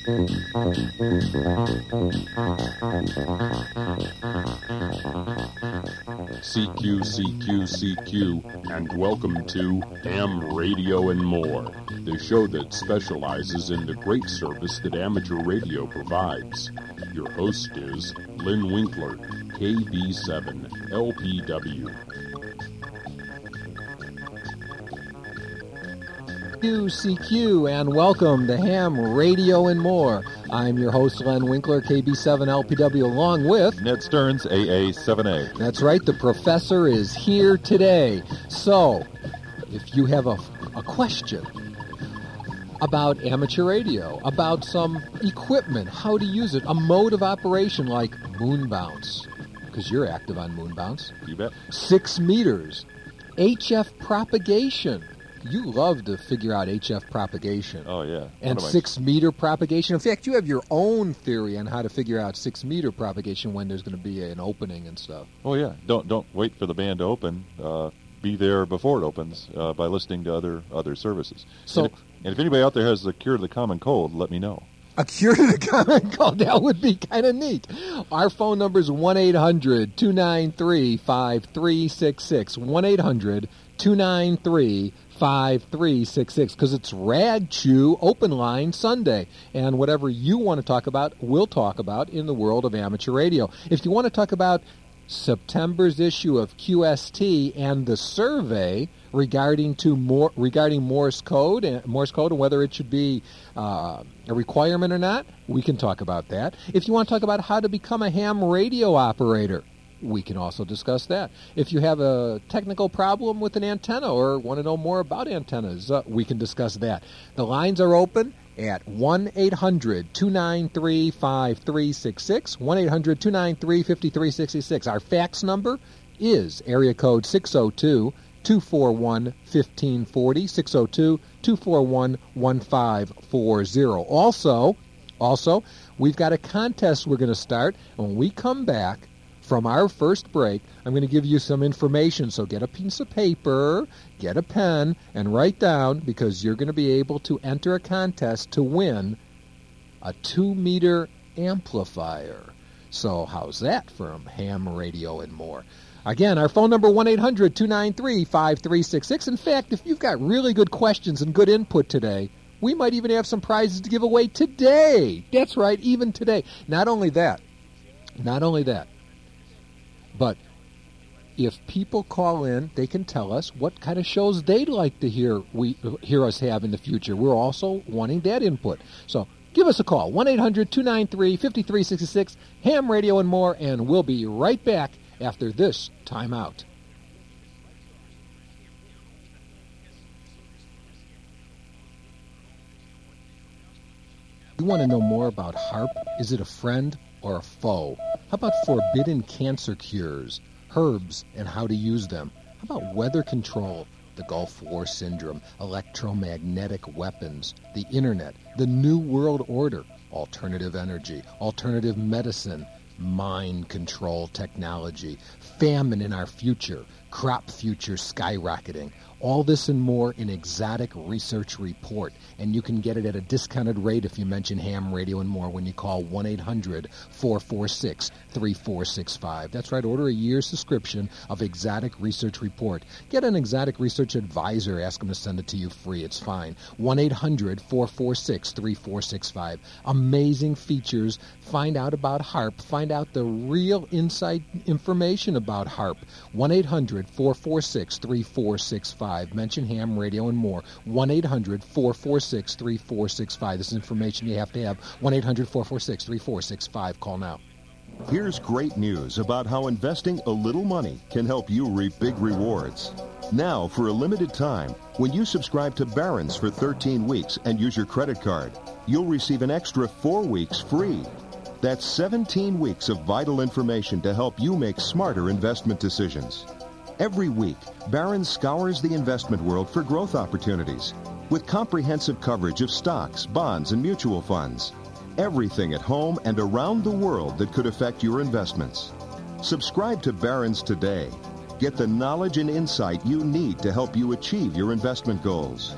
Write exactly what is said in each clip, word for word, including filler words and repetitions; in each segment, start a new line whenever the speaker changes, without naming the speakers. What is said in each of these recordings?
C Q, C Q, C Q, and welcome to Ham Radio and More, the show that specializes in the great service that amateur radio provides. Your host is Lynn Winkler, K B seven L P W.
C Q, and welcome to Ham Radio and More. I'm your host, Len Winkler, K B seven L P W, along with
Ned Stearns, A A seven A.
That's right, the professor is here today. So, if you have a, a question about amateur radio, about some equipment, how to use it, a mode of operation like moon bounce, because you're active on moon bounce.
You bet.
Six meters, H F propagation. You love to figure out H F propagation.
Oh, yeah.
And six-meter propagation. In fact, you have your own theory on how to figure out six-meter propagation when there's going to be an opening and stuff.
Oh, yeah. Don't don't wait for the band to open. Uh, be there before it opens uh, by listening to other other services.
So,
and if, and if anybody out there has the cure to the common cold, let me know.
A cure to the common cold? That would be kind of neat. Our phone number is one eight hundred two nine three five three six six. one eight hundred two nine three five three six six, because it's Rad Chew Open Line Sunday, and whatever you want to talk about, we'll talk about in the world of amateur radio. If you want to talk about September's issue of Q S T and the survey regarding to more regarding Morse code and Morse code and whether it should be uh, a requirement or not, we can talk about that. If you want to talk about how to become a ham radio operator, we can also discuss that. If you have a technical problem with an antenna or want to know more about antennas, uh, we can discuss that. The lines are open at one eight hundred two nine three five three six six, one eight hundred two nine three five three six six. Our fax number is area code six oh two two four one one five four oh, six oh two two four one one five four oh. Also, also, we've got a contest we're going to start. When we come back from our first break, I'm going to give you some information, so get a piece of paper, get a pen, and write down, because you're going to be able to enter a contest to win a two-meter amplifier. So how's that from Ham Radio and More? Again, our phone number, one eight hundred two nine three five three six six. In fact, if you've got really good questions and good input today, we might even have some prizes to give away today. That's right, even today. Not only that, not only that, but if people call in, they can tell us what kind of shows they'd like to hear we hear us have in the future. We're also wanting that input. So give us a call, one eight hundred two nine three five three six six, Ham Radio and More, and we'll be right back after this timeout. You want to know more about HAARP? Is it a friend or a foe? How about forbidden cancer cures, herbs, and how to use them? How about weather control, the Gulf War syndrome, electromagnetic weapons, the internet, the New World Order, alternative energy, alternative medicine, mind control technology, famine in our future, crop future skyrocketing? All this and more in Exotic Research Report, and you can get it at a discounted rate if you mention Ham Radio and More when you call one eight hundred four four six three four six five. That's right, order a year's subscription of Exotic Research Report. Get an Exotic Research advisor, ask them to send it to you free, it's fine. one eight hundred four four six three four six five. Amazing features. Find out about HAARP. Find out the real inside information about HAARP. one eight hundred four four six three four six five. Mention Ham Radio and More. one eight hundred four four six three four six five. This is information you have to have. one eight hundred four four six three four six five. Call now.
Here's great news about how investing a little money can help you reap big rewards. Now, for a limited time, when you subscribe to Barron's for thirteen weeks and use your credit card, you'll receive an extra four weeks free. That's seventeen weeks of vital information to help you make smarter investment decisions. Every week, Barron's scours the investment world for growth opportunities with comprehensive coverage of stocks, bonds, and mutual funds. Everything at home and around the world that could affect your investments. Subscribe to Barron's today. Get the knowledge and insight you need to help you achieve your investment goals.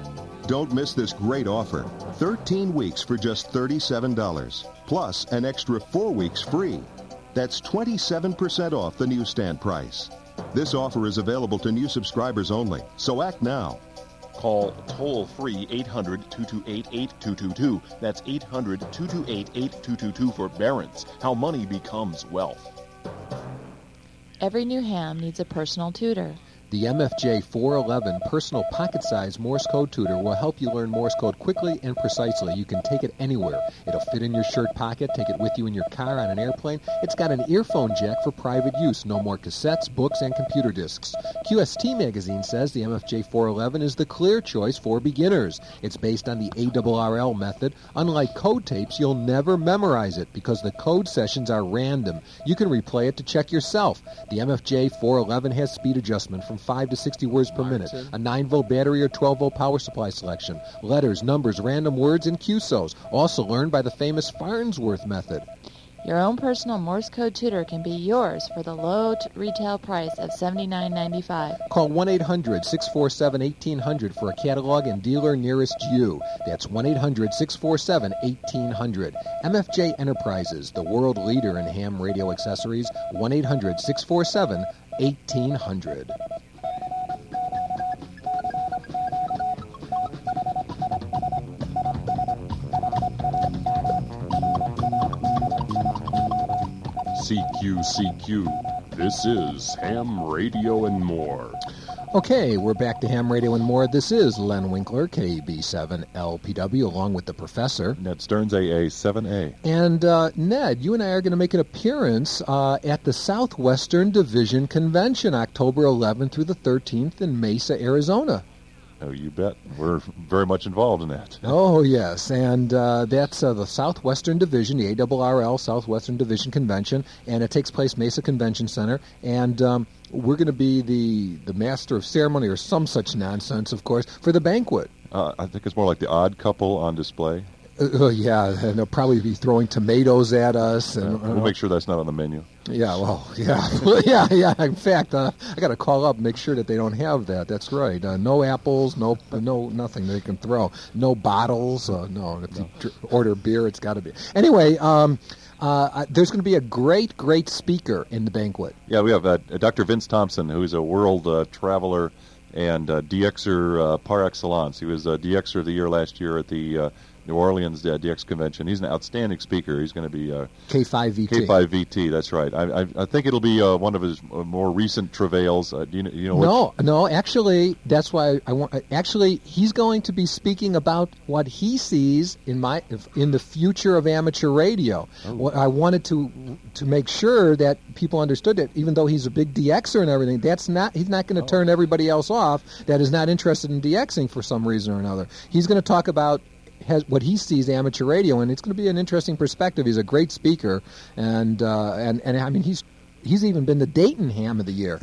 Don't miss this great offer. thirteen weeks for just thirty-seven dollars, plus an extra four weeks free. That's twenty-seven percent off the newsstand price. This offer is available to new subscribers only, so act now.
Call toll-free eight hundred, two two eight, eight two two two. That's eight hundred, two two eight, eight two two two for Barron's. How money becomes wealth.
Every new ham needs a personal tutor.
The M F J four eleven personal pocket-sized Morse code tutor will help you learn Morse code quickly and precisely. You can take it anywhere. It'll fit in your shirt pocket, take it with you in your car, on an airplane. It's got an earphone jack for private use. No more cassettes, books, and computer discs. Q S T magazine says the M F J four eleven is the clear choice for beginners. It's based on the A R R L method. Unlike code tapes, you'll never memorize it because the code sessions are random. You can replay it to check yourself. The M F J four eleven has speed adjustment from five to sixty words per minute, a nine volt battery or twelve volt power supply selection, letters, numbers, random words, and Q S Os, also learned by the famous Farnsworth method.
Your own personal Morse code tutor can be yours for the low t- retail price of seventy-nine ninety-five.
Call one eight hundred, six four seven, eighteen hundred for a catalog and dealer nearest you. That's one eight hundred, six four seven, eighteen hundred. M F J Enterprises, the world leader in ham radio accessories, one eight hundred, six four seven, eighteen hundred.
C Q C Q. This is Ham Radio and More.
Okay, we're back to Ham Radio and More. This is Len Winkler, K B seven L P W, along with the professor.
Ned Stearns, A A seven A.
And uh, Ned, you and I are going to make an appearance uh, at the Southwestern Division Convention, October eleventh through the thirteenth in Mesa, Arizona.
Oh, you bet. We're very much involved in that.
Oh, yes, and uh, that's uh, the Southwestern Division, the A R R L Southwestern Division Convention, and it takes place Mesa Convention Center, and um, we're going to be the, the master of ceremony or some such nonsense, of course, for the banquet.
Uh, I think it's more like the Odd Couple on display.
Uh, yeah, and they'll probably be throwing tomatoes at us. And,
Uh, we'll
uh,
make sure that's not on the menu.
Yeah, well, yeah, yeah, yeah. In fact, uh, I got to call up and make sure that they don't have that. That's right. Uh, no apples, no, no, nothing they can throw. No bottles. Uh, no, if you dr- order beer, it's got to be. Anyway, um, uh, there's going to be a great, great speaker in the banquet.
Yeah, we have uh, Doctor Vince Thompson, who's a world uh, traveler and uh, D Xer uh, par excellence. He was uh, D Xer of the year last year at the uh, New Orleans uh, D X convention. He's an outstanding speaker. He's going to be uh,
K five V T.
K five V T, that's right. I, I, I think it'll be uh, one of his more recent travails. Uh, do you, you know which?
No, no. Actually, that's why I want. Actually, he's going to be speaking about what he sees in my in the future of amateur radio.
Oh.
What I wanted to to make sure that people understood that even though he's a big DXer and everything, that's not he's not going to
Oh.
turn everybody else off that is not interested in DXing for some reason or another. He's going to talk about has what he sees amateur radio, and it's going to be an interesting perspective. He's a great speaker, and uh, and and I mean he's he's even been the Dayton Ham of the Year.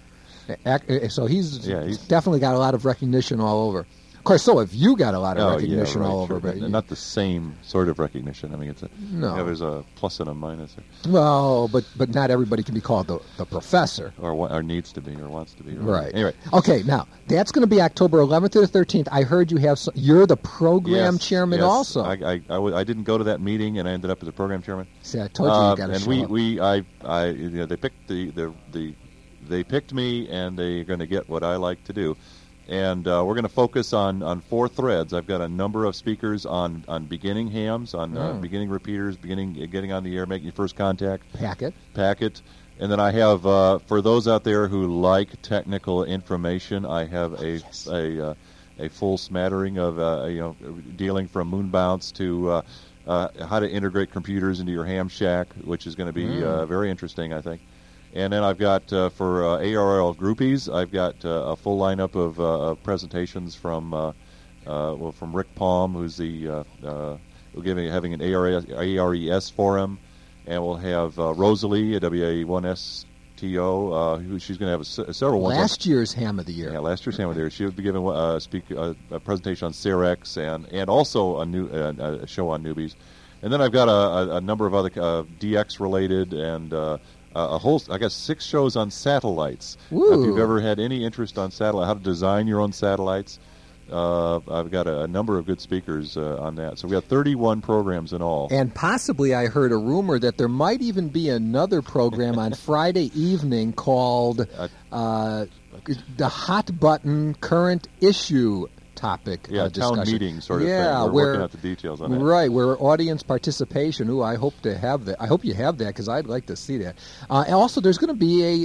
Ac- so he's,
Yeah, he's-
definitely got a lot of recognition all over. Of course, so have you got a lot of
Oh,
recognition
yeah, right,
all
sure,
over,
but
but
not the same sort of recognition. I mean, it's a
No.
yeah, there's a plus and a minus, or,
well, but but not everybody can be called the, the professor.
or, wa- or needs to be, or wants to be.
Right.
Anyway,
Okay, now that's going to be October eleventh to the thirteenth. I heard you have some, you're the program
yes,
chairman
yes.
also.
I, I, I, w- I didn't go to that meeting, and I ended up as a program chairman.
See, I told you
Uh,
you got to
and
show
we,
up.
we, I, I, you know, they picked the, the, the, they picked me, and they're going to get what I like to do. And uh, we're going to focus on, on four threads. I've got a number of speakers on, on beginning hams, on uh,
Mm.
beginning repeaters, beginning uh, getting on the air, making your first contact,
Packet.
packet. And then I have, uh, for those out there who like technical information, I have a a, uh, a full smattering of uh, you know dealing from moon bounce to uh, uh, how to integrate computers into your ham shack, which is going to be
Mm.
uh, very interesting, I think. And then I've got, uh, for uh, A R R L groupies, I've got uh, a full lineup of, uh, of presentations from uh, uh, well, from Rick Palm, who's the uh, uh, we're giving having an A R E S forum, and we'll have uh, Rosalie, a W A one S T O, uh, who she's going to have a, several ones.
Last year's Ham of the Year.
Yeah, last year's Ham of the Year. She'll be giving uh, speak, uh, a presentation on Cerex and and also a new uh, a show on newbies. And then I've got a, a, a number of other uh, D X related and uh, a whole, I guess, six shows on satellites.
Woo.
If you've ever had any interest on satellite, how to design your own satellites, uh, I've got a, a number of good speakers uh, on that. So we have thirty-one programs in all.
And possibly I heard a rumor that there might even be another program on Friday evening called uh, the Hot Button Current Issue Topic
yeah,
uh, discussion.
Town meeting sort of
yeah,
thing. We're
where,
working out the details on that.
Right, where audience participation. Ooh, I hope to have that. I hope you have that because I'd like to see that. Uh, and also, there's going to be a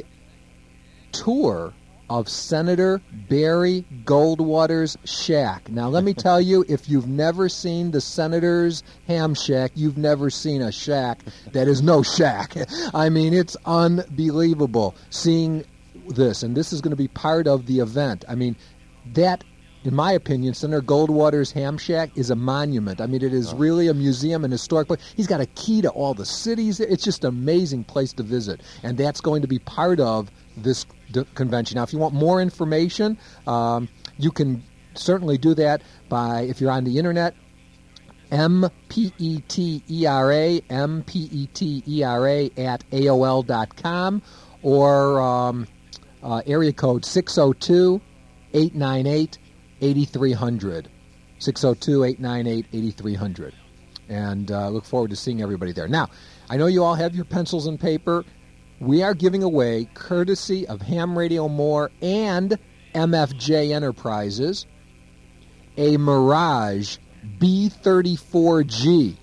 tour of Senator Barry Goldwater's shack. Now, let me tell you, if you've never seen the Senator's ham shack, you've never seen a shack that is no shack. I mean, it's unbelievable seeing this, and this is going to be part of the event. I mean, that, in my opinion, Senator Goldwater's ham shack is a monument. I mean, it is really a museum and historic place. He's got a key to all the cities. It's just an amazing place to visit, and that's going to be part of this d- convention. Now, if you want more information, um, you can certainly do that by, if you're on the internet, M P E T E R A, M P E T E R A at A O L dot com, or um, uh, area code six oh two, eight nine eight, eight three hundred. six oh two, eight nine eight, eight three hundred. And uh, look forward to seeing everybody there. Now, I know you all have your pencils and paper. We are giving away, courtesy of Ham Radio More and M F J Enterprises, a Mirage B thirty-four G.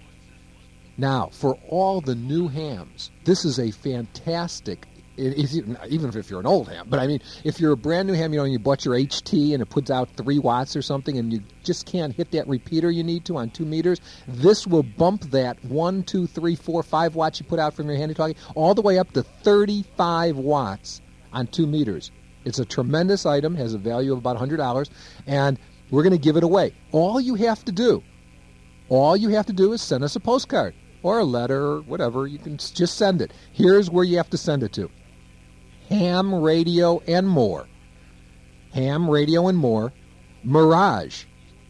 Now, for all the new hams, this is a fantastic, it, it's, even if you're an old ham, but I mean, if you're a brand new ham, you know, you bought your H T and it puts out three watts or something and you just can't hit that repeater you need to on two meters, this will bump that one, two, three, four, five watts you put out from your handy-talkie all the way up to thirty-five watts on two meters. It's a tremendous item, has a value of about one hundred dollars, and we're going to give it away. All you have to do, all you have to do is send us a postcard or a letter or whatever. You can just send it. Here's where you have to send it to. Ham Radio and More. Ham Radio and More. Mirage.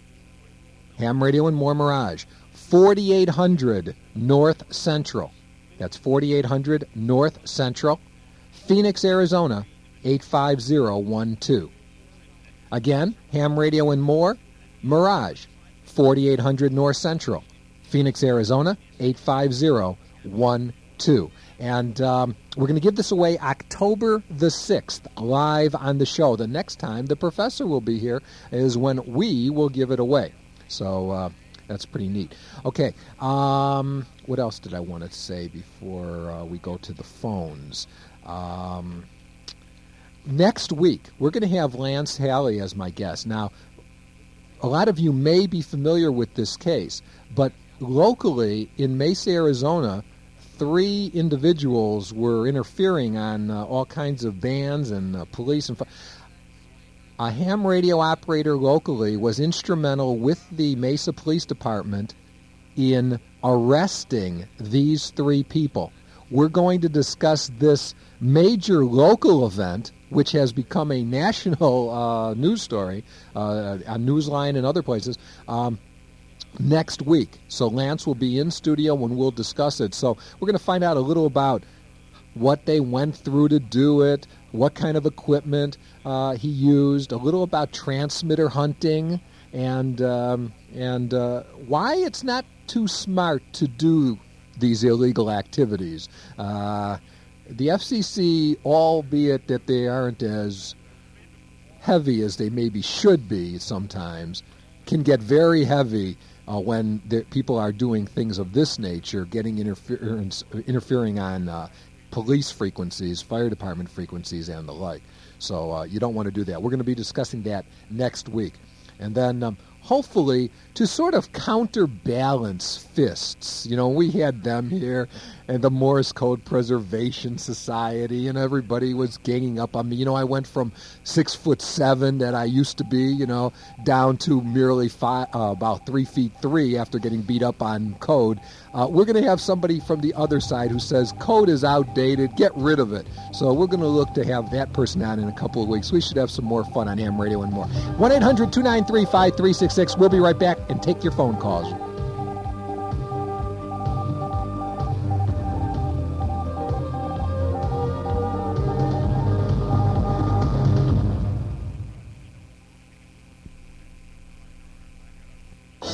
Ham Radio and More Mirage. forty-eight hundred North Central. That's forty-eight hundred North Central. Phoenix, Arizona, eight five zero one two. Again, Ham Radio and More, Mirage, forty-eight hundred North Central, Phoenix, Arizona, eight five zero one two. And um, we're going to give this away October the sixth, live on the show. The next time the professor will be here is when we will give it away. So uh, that's pretty neat. Okay, um, what else did I want to say before uh, we go to the phones? Um... Next week, we're going to have Lance Halley as my guest. Now, a lot of you may be familiar with this case, but locally in Mesa, Arizona, three individuals were interfering on uh, all kinds of bands and uh, police. And a ham radio operator locally was instrumental with the Mesa Police Department in arresting these three people. We're going to discuss this major local event, which has become a national uh, news story uh, on Newsline and other places, um, next week. So Lance will be in studio when we'll discuss it. So we're going to find out a little about what they went through to do it, what kind of equipment uh, he used, a little about transmitter hunting, and um, and uh, why it's not too smart to do these illegal activities. Uh, the F C C, albeit that they aren't as heavy as they maybe should be sometimes, can get very heavy uh, when people are doing things of this nature, getting interference, interfering on uh, police frequencies, fire department frequencies, and the like. So uh, you don't want to do that. We're going to be discussing that next week. And then um, hopefully to sort of counterbalance fists. You know, we had them here and the Morse Code Preservation Society, and everybody was ganging up on me. You know, I went from six foot seven that I used to be, you know, down to merely five, uh, about three feet three after getting beat up on code. Uh, we're going to have somebody from the other side who says code is outdated, get rid of it. So we're going to look to have that person on in a couple of weeks. We should have some more fun on Ham Radio and More. one eight hundred two nine three five three six six. We'll be right back and take your phone calls.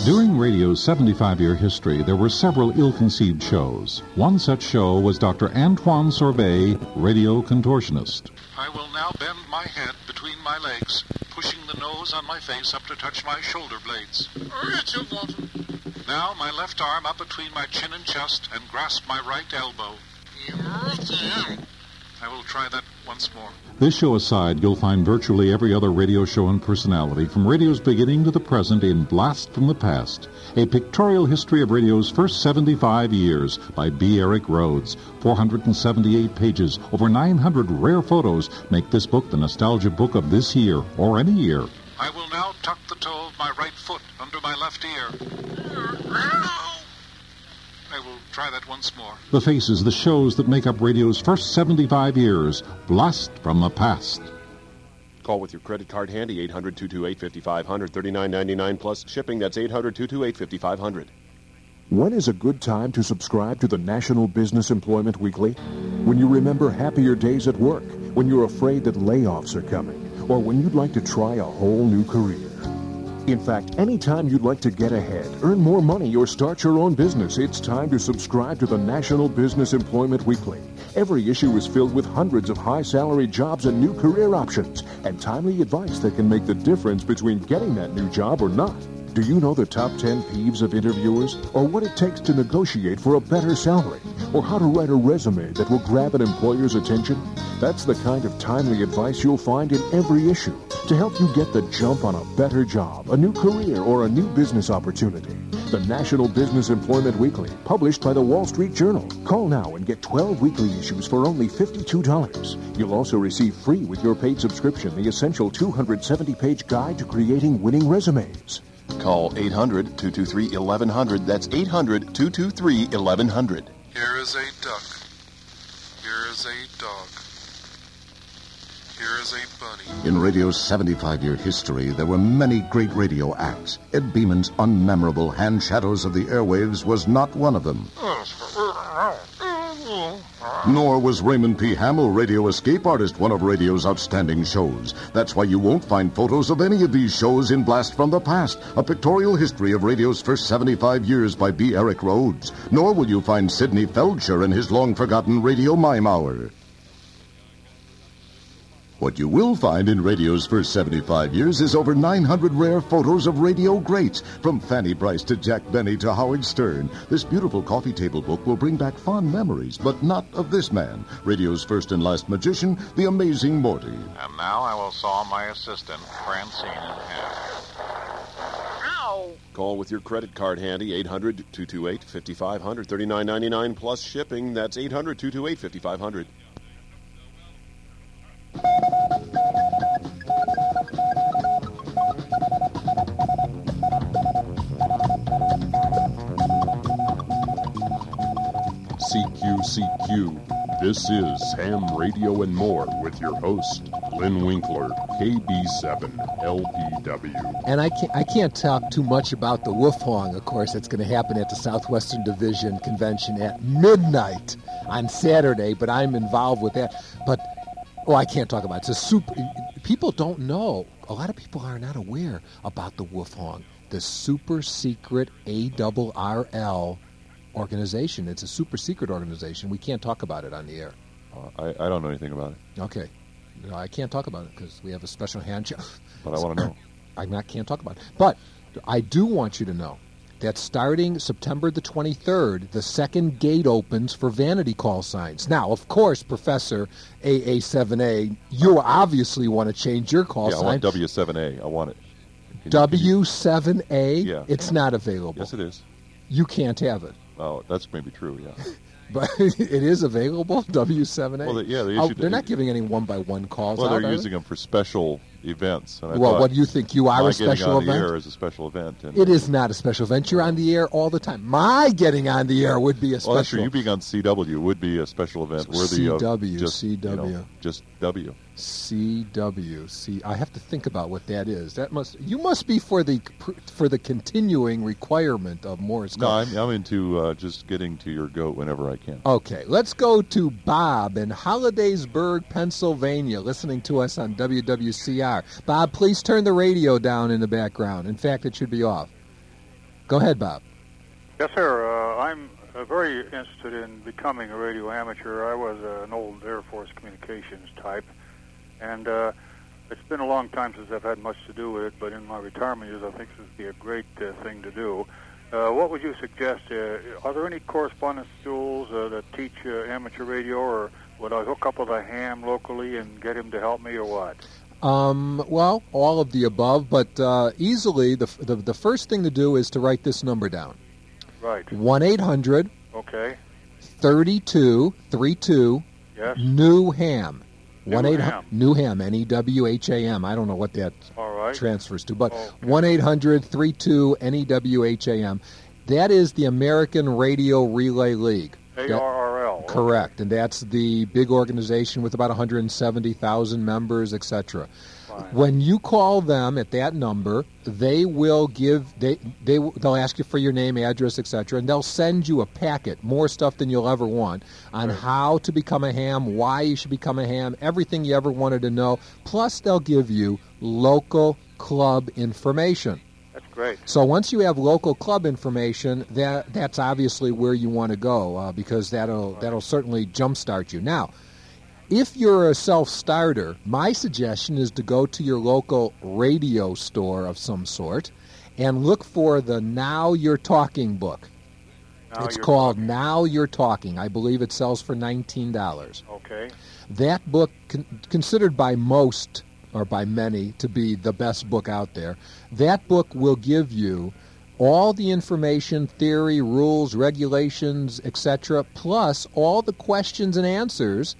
During radio's seventy-five-year history, there were several ill-conceived shows. One such show was Doctor Antoine Sorbet, radio contortionist.
I will now bend my head between my legs, pushing the nose on my face up to touch my shoulder blades. Richard Walton. Now my left arm up between my chin and chest and grasp my right elbow. I will try that once more.
This show aside, you'll find virtually every other radio show and personality from radio's beginning to the present in Blast from the Past, a pictorial history of radio's first seventy-five years by B. Eric Rhodes. four hundred seventy-eight pages, over nine hundred rare photos make this book the nostalgia book of this year or any year.
I will now tuck the toe of my right foot under my left ear. I will try that once more.
The faces, the shows that make up radio's first seventy-five years. Blast from the Past.
Call with your credit card handy, eight hundred, two two eight, five five zero zero, thirty-nine ninety-nine plus shipping. That's eight hundred, two two eight, five five zero zero.
When is a good time to subscribe to the National Business Employment Weekly? When you remember happier days at work, when you're afraid that layoffs are coming, or when you'd like to try a whole new career. In fact, anytime you'd like to get ahead, earn more money, or start your own business, it's time to subscribe to the National Business Employment Weekly. Every issue is filled with hundreds of high-salary jobs and new career options, and timely advice that can make the difference between getting that new job or not. Do you know the top ten peeves of interviewers, or what it takes to negotiate for a better salary, or how to write a resume that will grab an employer's attention? That's the kind of timely advice you'll find in every issue to help you get the jump on a better job, a new career, or a new business opportunity. The National Business Employment Weekly, published by the Wall Street Journal. Call now and get twelve weekly issues for only fifty-two dollars. You'll also receive free with your paid subscription the essential two hundred seventy page guide to creating winning resumes.
Call eight hundred, two two three, eleven hundred. That's eight hundred, two two three, eleven hundred.
Here is a duck. Here is a dog. Here is a bunny.
In radio's seventy-five-year history, there were many great radio acts. Ed Beeman's unmemorable Hand Shadows of the Airwaves was not one of them. Nor was Raymond P. Hamill, Radio Escape Artist, one of radio's outstanding shows. That's why you won't find photos of any of these shows in Blast from the Past, a pictorial history of radio's first seventy-five years by B. Eric Rhodes. Nor will you find Sidney Feldshire and his long-forgotten Radio Mime Hour. What you will find in radio's first seventy-five years is over nine hundred rare photos of radio greats, from Fanny Brice to Jack Benny to Howard Stern. This beautiful coffee table book will bring back fond memories, but not of this man, radio's first and last magician, the amazing Morty.
And now I will saw my assistant, Francine, in half.
Ow! Call with your credit card handy, eight hundred, two two eight, five five zero zero, thirty-nine ninety-nine plus shipping. That's eight hundred, two two eight, five five zero zero.
C Q C Q. This is Ham Radio and More with your host, Glenn Winkler, K B seven L P W.
And I can't, I can't talk too much about the Wolfhong, of course. That's going to happen at the Southwestern Division Convention at midnight on Saturday, but I'm involved with that. But, oh, I can't talk about it. It's a super... People don't know. A lot of people are not aware about the Wolfhong, the super secret A R R L organization. It's a super secret organization. We can't talk about it on the air.
Uh, I, I don't know anything about it.
Okay. No, I can't talk about it because we have a special handshake.
But I want to know.
I not, can't talk about it. But I do want you to know that starting September the twenty-third, the second gate opens for vanity call signs. Now, of course, Professor A A seven A, you obviously want to change your call
yeah,
sign.
I want W seven A. I want it. Can
W seven A?
You, yeah.
It's not available.
Yes, it is.
You can't have it.
Oh, that's maybe true, yeah.
But it is available, W seven A?
Well, the, yeah, they
oh,
issued,
they're not giving any one-by-one calls
Well,
out,
they're
are
using
they?
them for special events. And I
well,
thought,
what do you think? You are
my
a special
getting on
event?
the air is a special event. And
It is not a special event. You're on the air all the time. My getting on the air would be a special
Well, that's true. You being on C W would be a special event worthy of
C W,
just,
C W.
You know, just W.
C W. C. I have to think about what that is. That must. You must be for the for the continuing requirement of Morse code.
No, I'm, I'm into uh, just getting to your goat whenever I can.
Okay, let's go to Bob in Hollidaysburg, Pennsylvania, listening to us on W W C R. Bob, please turn the radio down in the background. In fact, it should be off. Go ahead, Bob.
Yes, sir. Uh, I'm uh, very interested in becoming a radio amateur. I was uh, an old Air Force communications type, and uh, it's been a long time since I've had much to do with it, but in my retirement years, I think this would be a great uh, thing to do. Uh, what would you suggest? Uh, are there any correspondence schools uh, that teach uh, amateur radio, or would I hook up with a ham locally and get him to help me, or what?
Um, well, all of the above, but uh, easily the, the the first thing to do is to write this number down.
Right.
one eight hundred
Okay.
thirty-two thirty-two
Yes.
New Ham. one eight hundred
Ham.
New Ham, N E W H A M. I don't know what that
All right.
transfers to, but
Okay.
one eight hundred thirty-two N E W H A M. That is the American Radio Relay League.
A R R L.
That- correct, and that's the big organization with about one hundred seventy thousand members, et cetera. When you call them at that number, they will give they they they'll ask you for your name, address, et cetera, and they'll send you a packet, more stuff than you'll ever want, on how to become a ham, why you should become a ham, everything you ever wanted to know. Plus, they'll give you local club information.
That's great.
So once you have local club information, that that's obviously where you want to go uh, because that'll that'll certainly jumpstart you. Now, if you're a self-starter, my suggestion is to go to your local radio store of some sort and look for the Now You're Talking book.
Now
it's
You're
called Now You're Talking. I believe it sells for nineteen dollars.
Okay.
That book, con- considered by most or by many to be the best book out there, that book will give you all the information, theory, rules, regulations, et cetera, plus all the questions and answers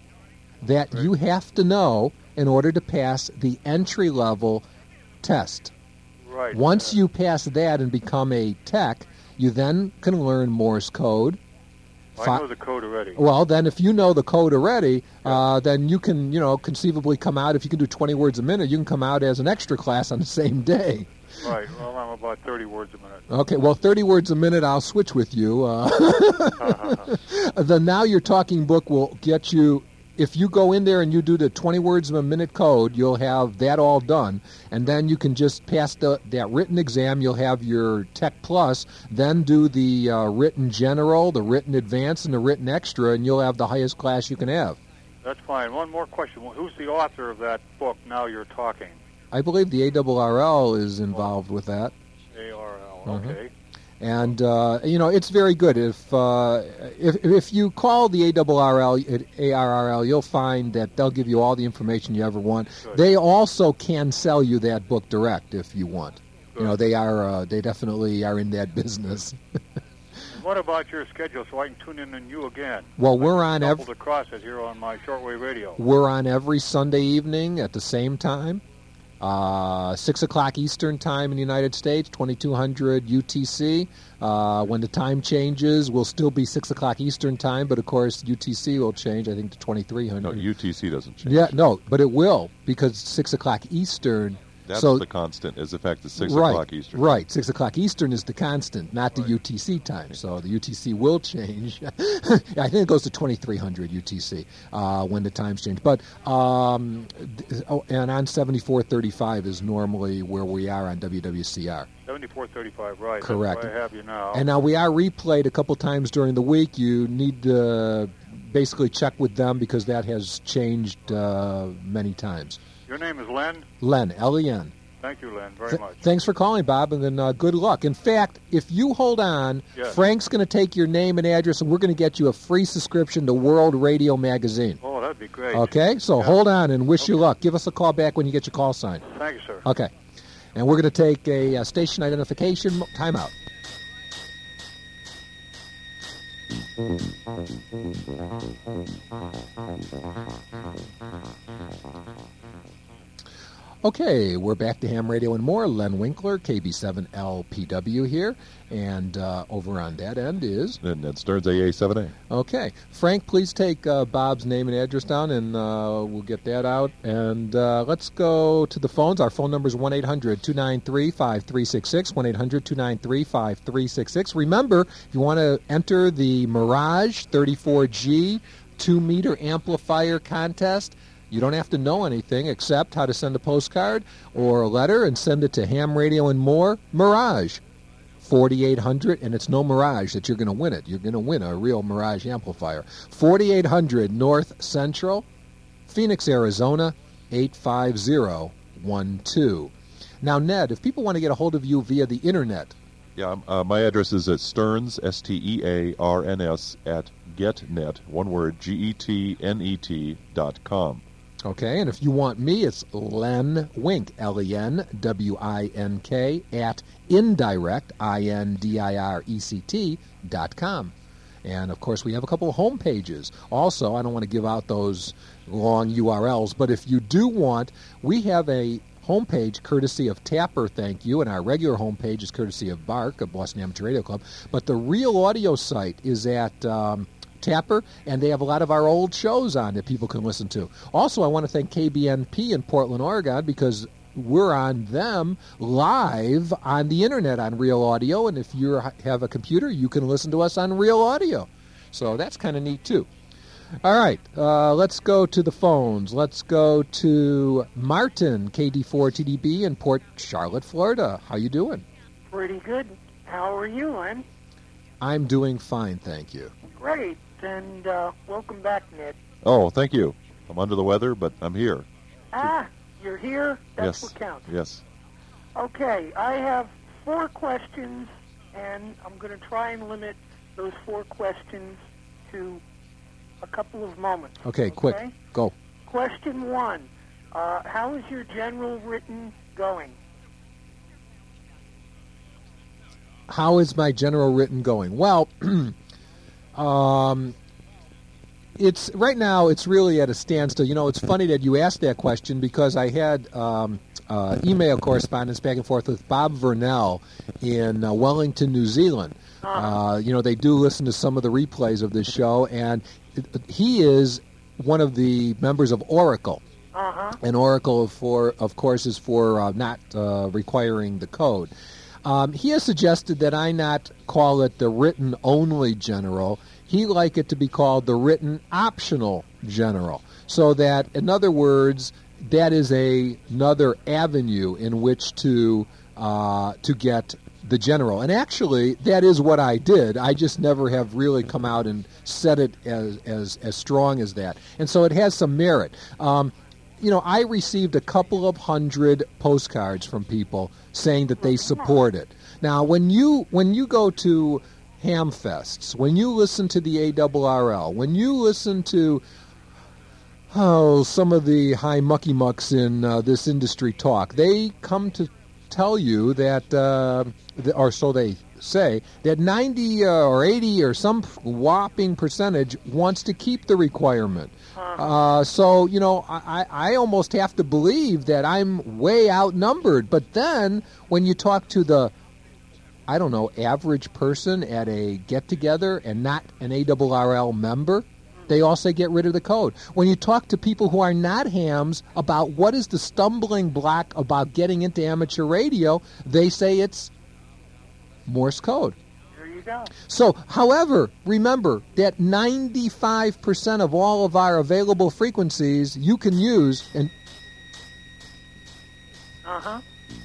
that you have to know in order to pass the entry-level test.
Right.
Once you pass that and become a tech, you then can learn Morse code.
I know the code already.
Well, then if you know the code already, uh, then you can, you know, conceivably come out, if you can do twenty words a minute, you can come out as an extra class on the same day.
Right. Well, I'm about thirty words a minute.
Okay, well, thirty words a minute, I'll switch with you. Uh, the Now You're Talking book will get you, if you go in there and you do the twenty words a minute code, you'll have that all done. And then you can just pass the, that written exam. You'll have your Tech Plus, then do the uh, written general, the written advanced, and the written extra, and you'll have the highest class you can have.
That's fine. One more question. Well, who's the author of that book, Now You're Talking?
I believe the A R R L is involved with that.
A R L,
Mhm.
okay.
And, uh, you know, it's very good. If, uh, if if you call the A R R L, at A R R L, you'll find that they'll give you all the information you ever want.
Good.
They also can sell you that book direct if you want. You know, they are uh, they definitely are in that business.
And what about your schedule so I can tune in on you again?
Well, we're on
Doubled
every
across it here on my shortwave radio.
we're on every Sunday evening at the same time. Uh, six o'clock Eastern Time in the United States, twenty-two hundred U T C. Uh, when the time changes, we'll still be six o'clock Eastern Time, but of course U T C will change, I think, to twenty-three hundred.
No, U T C doesn't change.
Yeah, no, but it will, because six o'clock Eastern.
That's
so,
the constant, is the fact that six
right,
o'clock Eastern.
Right, six o'clock Eastern is the constant, not the U T C time. So the U T C will change. I think it goes to twenty-three hundred U T C uh, when the times change. But um, th- oh, and on seventy-four thirty-five is normally where we are on W W C R.
seventy-four thirty-five, right.
Correct.
That's why I have you now.
And now we are replayed a couple times during the week. You need to basically check with them because that has changed uh, many times.
Your name is Len?
Len, L E N.
Thank you, Len, very
Th-
much.
Thanks for calling, Bob, and then uh, good luck. In fact, if you hold on,
Yes.
Frank's going to take your name and address, and we're going to get you a free subscription to World Radio Magazine.
Oh, that'd be great.
Okay? So
Yeah.
hold on and wish you luck. Give us a call back when you get your call sign.
Thank you, sir.
Okay. And we're going to take a, uh station identification mo- timeout. Okay, we're back to Ham Radio and More. Len Winkler, K B seven L P W here. And uh, over on that end is...
And Ned Stearns, A A seven A.
Okay. Frank, please take uh, Bob's name and address down, and uh, we'll get that out. And uh, let's go to the phones. Our phone number is one eight hundred two nine three five three six six, one eight hundred two nine three five three six six. Remember, if you want to enter the Mirage thirty-four G two-meter amplifier contest, you don't have to know anything except how to send a postcard or a letter and send it to Ham Radio and More, Mirage, forty-eight hundred, and it's no Mirage that you're going to win it. You're going to win a real Mirage amplifier. forty-eight hundred North Central, Phoenix, Arizona, eight five zero one two. Now, Ned, if people want to get a hold of you via the Internet.
Yeah, uh, my address is at Stearns, S T E A R N S, at getnet, one word, G E T N E T dot com.
Okay, and if you want me, it's Len Wink, L E N W I N K, at indirect, I N D I R E C T, dot com. And, of course, we have a couple of home pages. Also, I don't want to give out those long U R Ls, but if you do want, we have a homepage courtesy of Tapper, thank you, and our regular homepage is courtesy of Bark, of Boston Amateur Radio Club. But the Real Audio site is at um, Tapper, and they have a lot of our old shows on that people can listen to. Also, I want to thank K B N P in Portland, Oregon, because we're on them live on the Internet on Real Audio, and if you have a computer, you can listen to us on Real Audio. So that's kind of neat, too. All right, uh, let's go to the phones. Let's go to Martin, K D four T D B in Port Charlotte, Florida. How you doing?
Pretty good. How are you, Len?
I'm doing fine, thank you.
Great, and uh, welcome back, Ned.
Oh, thank you. I'm under the weather, but I'm here.
Ah, you're here? That's
yes.
what counts.
Yes.
Okay, I have four questions, and I'm going to try and limit those four questions to a couple of moments.
Okay,
okay?
quick, go.
Question one, uh, how is your general written going?
How is my general written going? Well, um, it's right now it's really at a standstill. You know, it's funny that you asked that question because I had um, uh, email correspondence back and forth with Bob Vernell in uh, Wellington, New Zealand. Uh, you know, they do listen to some of the replays of this show, and he is one of the members of Oracle.
Uh-huh.
And Oracle, for of course, is for uh, not uh, requiring the code. Um, he has suggested that I not call it the written-only general. He like it to be called the written optional general. So that, in other words, that is a, another avenue in which to uh, to get the general. And actually, that is what I did. I just never have really come out and said it as as, as strong as that. And so it has some merit. Um, you know, I received a couple of hundred postcards from people saying that they support it. Now, when you when you go to Hamfests, when you listen to the A R R L, when you listen to oh some of the high mucky mucks in uh, this industry talk, they come to tell you that, uh, or so they say, that ninety uh, or eighty or some whopping percentage wants to keep the requirement. Uh, so, you know, I, I almost have to believe that I'm way outnumbered. But then when you talk to the, I don't know, average person at a get-together and not an A R R L member, they all say get rid of the code. When you talk to people who are not hams about what is the stumbling block about getting into amateur radio, they say it's Morse code.
There you go.
So, however, remember that ninety-five percent of all of our available frequencies you can use. And
Uh-huh.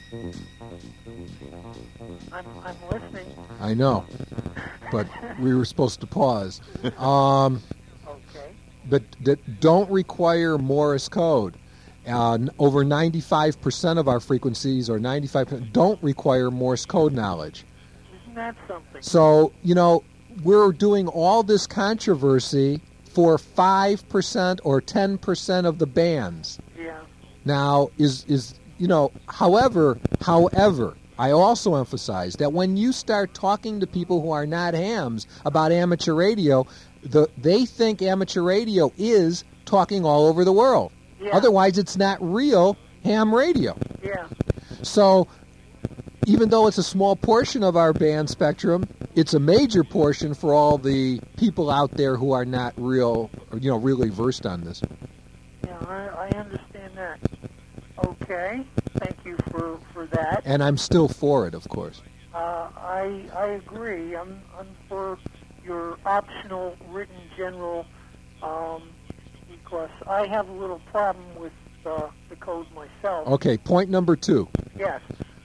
I'm, I'm listening.
I know, but we were supposed to pause. Um,
okay.
But that don't require Morse code. Uh, over ninety-five percent of our frequencies, or ninety-five percent, don't require Morse code knowledge.
Isn't that something?
So, you know, we're doing all this controversy for five percent or ten percent of the bands.
Yeah.
Now, is, is you know, however, however, I also emphasize that when you start talking to people who are not hams about amateur radio, the, they think amateur radio is talking all over the world.
Yeah.
Otherwise, it's not real ham radio.
Yeah.
So, even though it's a small portion of our band spectrum, it's a major portion for all the people out there who are not real, or, you know, really versed on this.
Yeah, I, I understand that. Okay, thank you for, for that.
And I'm still for it, of course.
Uh, I I agree. I'm I'm for your optional written general, um, because I have a little problem with uh, the code myself.
Okay, point number two.
Yes.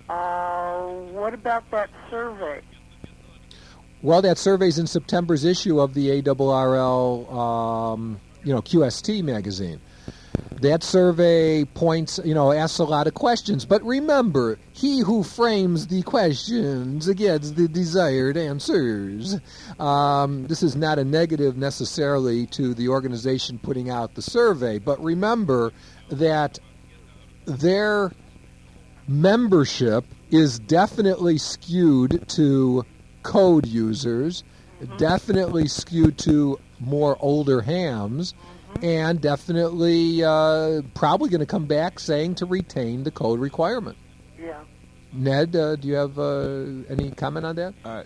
Uh, what about that survey?
Well, that survey's in September's issue of the A R R L, um, you know, Q S T magazine. That survey points, you know, asks a lot of questions. But remember, he who frames the questions gets the desired answers. Um, this is not a negative necessarily to the organization putting out the survey. But remember that their membership is definitely skewed to code users, mm-hmm. definitely skewed to more older hams, mm-hmm. and definitely uh, probably going to come back saying to retain the code requirement.
Yeah.
Ned, uh, do you have uh, any comment on that?
Uh,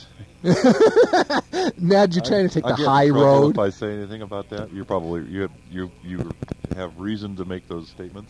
Ned, you're trying to take
I,
the
I
high road.
If I say anything about that, you probably you have, you you have reason to make those statements.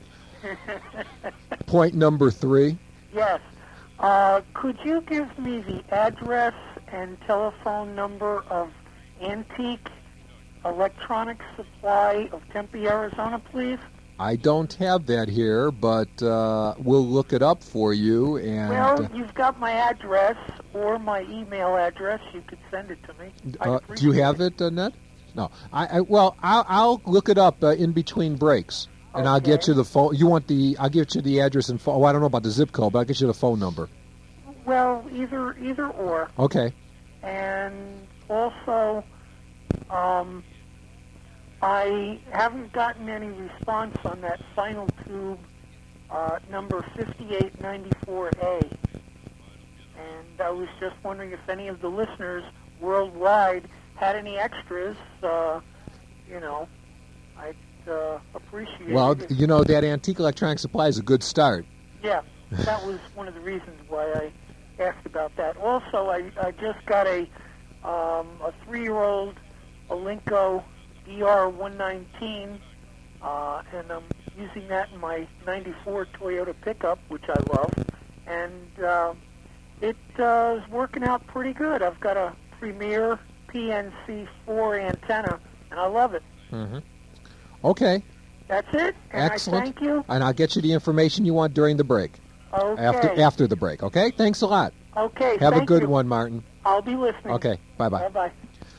Point number three.
Yes. Uh, could you give me the address and telephone number of Antique Electronics Supply of Tempe, Arizona, please?
I don't have that here, but uh, we'll look it up for you. And
well, you've got my address or my email address. You could send it to me.
Uh, do you have it, uh, Ned? No. I, I well, I'll, I'll look it up uh, in between breaks. And okay. I'll get you the phone. You want the? I'll get you the address and phone. Oh, I don't know about the zip code, but I'll get you the phone number.
Well, either either or.
Okay.
And also, um, I haven't gotten any response on that final tube uh, number fifty-eight ninety-four A, and I was just wondering if any of the listeners worldwide had any extras. Uh, you know, I. Uh, appreciate
well,
it.
you know, that Antique Electronic Supply is a good start.
Yeah, that was one of the reasons why I asked about that. Also, I, I just got a um, a three-year-old Alinco D R one nineteen, uh, and I'm using that in my ninety-four Toyota pickup, which I love, and uh, it uh, is working out pretty good. I've got a Premier P N C four antenna, and I love it.
Mm-hmm. Okay.
That's it. And
excellent.
I thank you.
And I'll get you the information you want during the break.
Okay.
After after the break. Okay. Thanks a lot.
Okay.
Have
thank
a good
you.
one, Martin.
I'll be listening.
Okay. Bye bye.
Bye bye.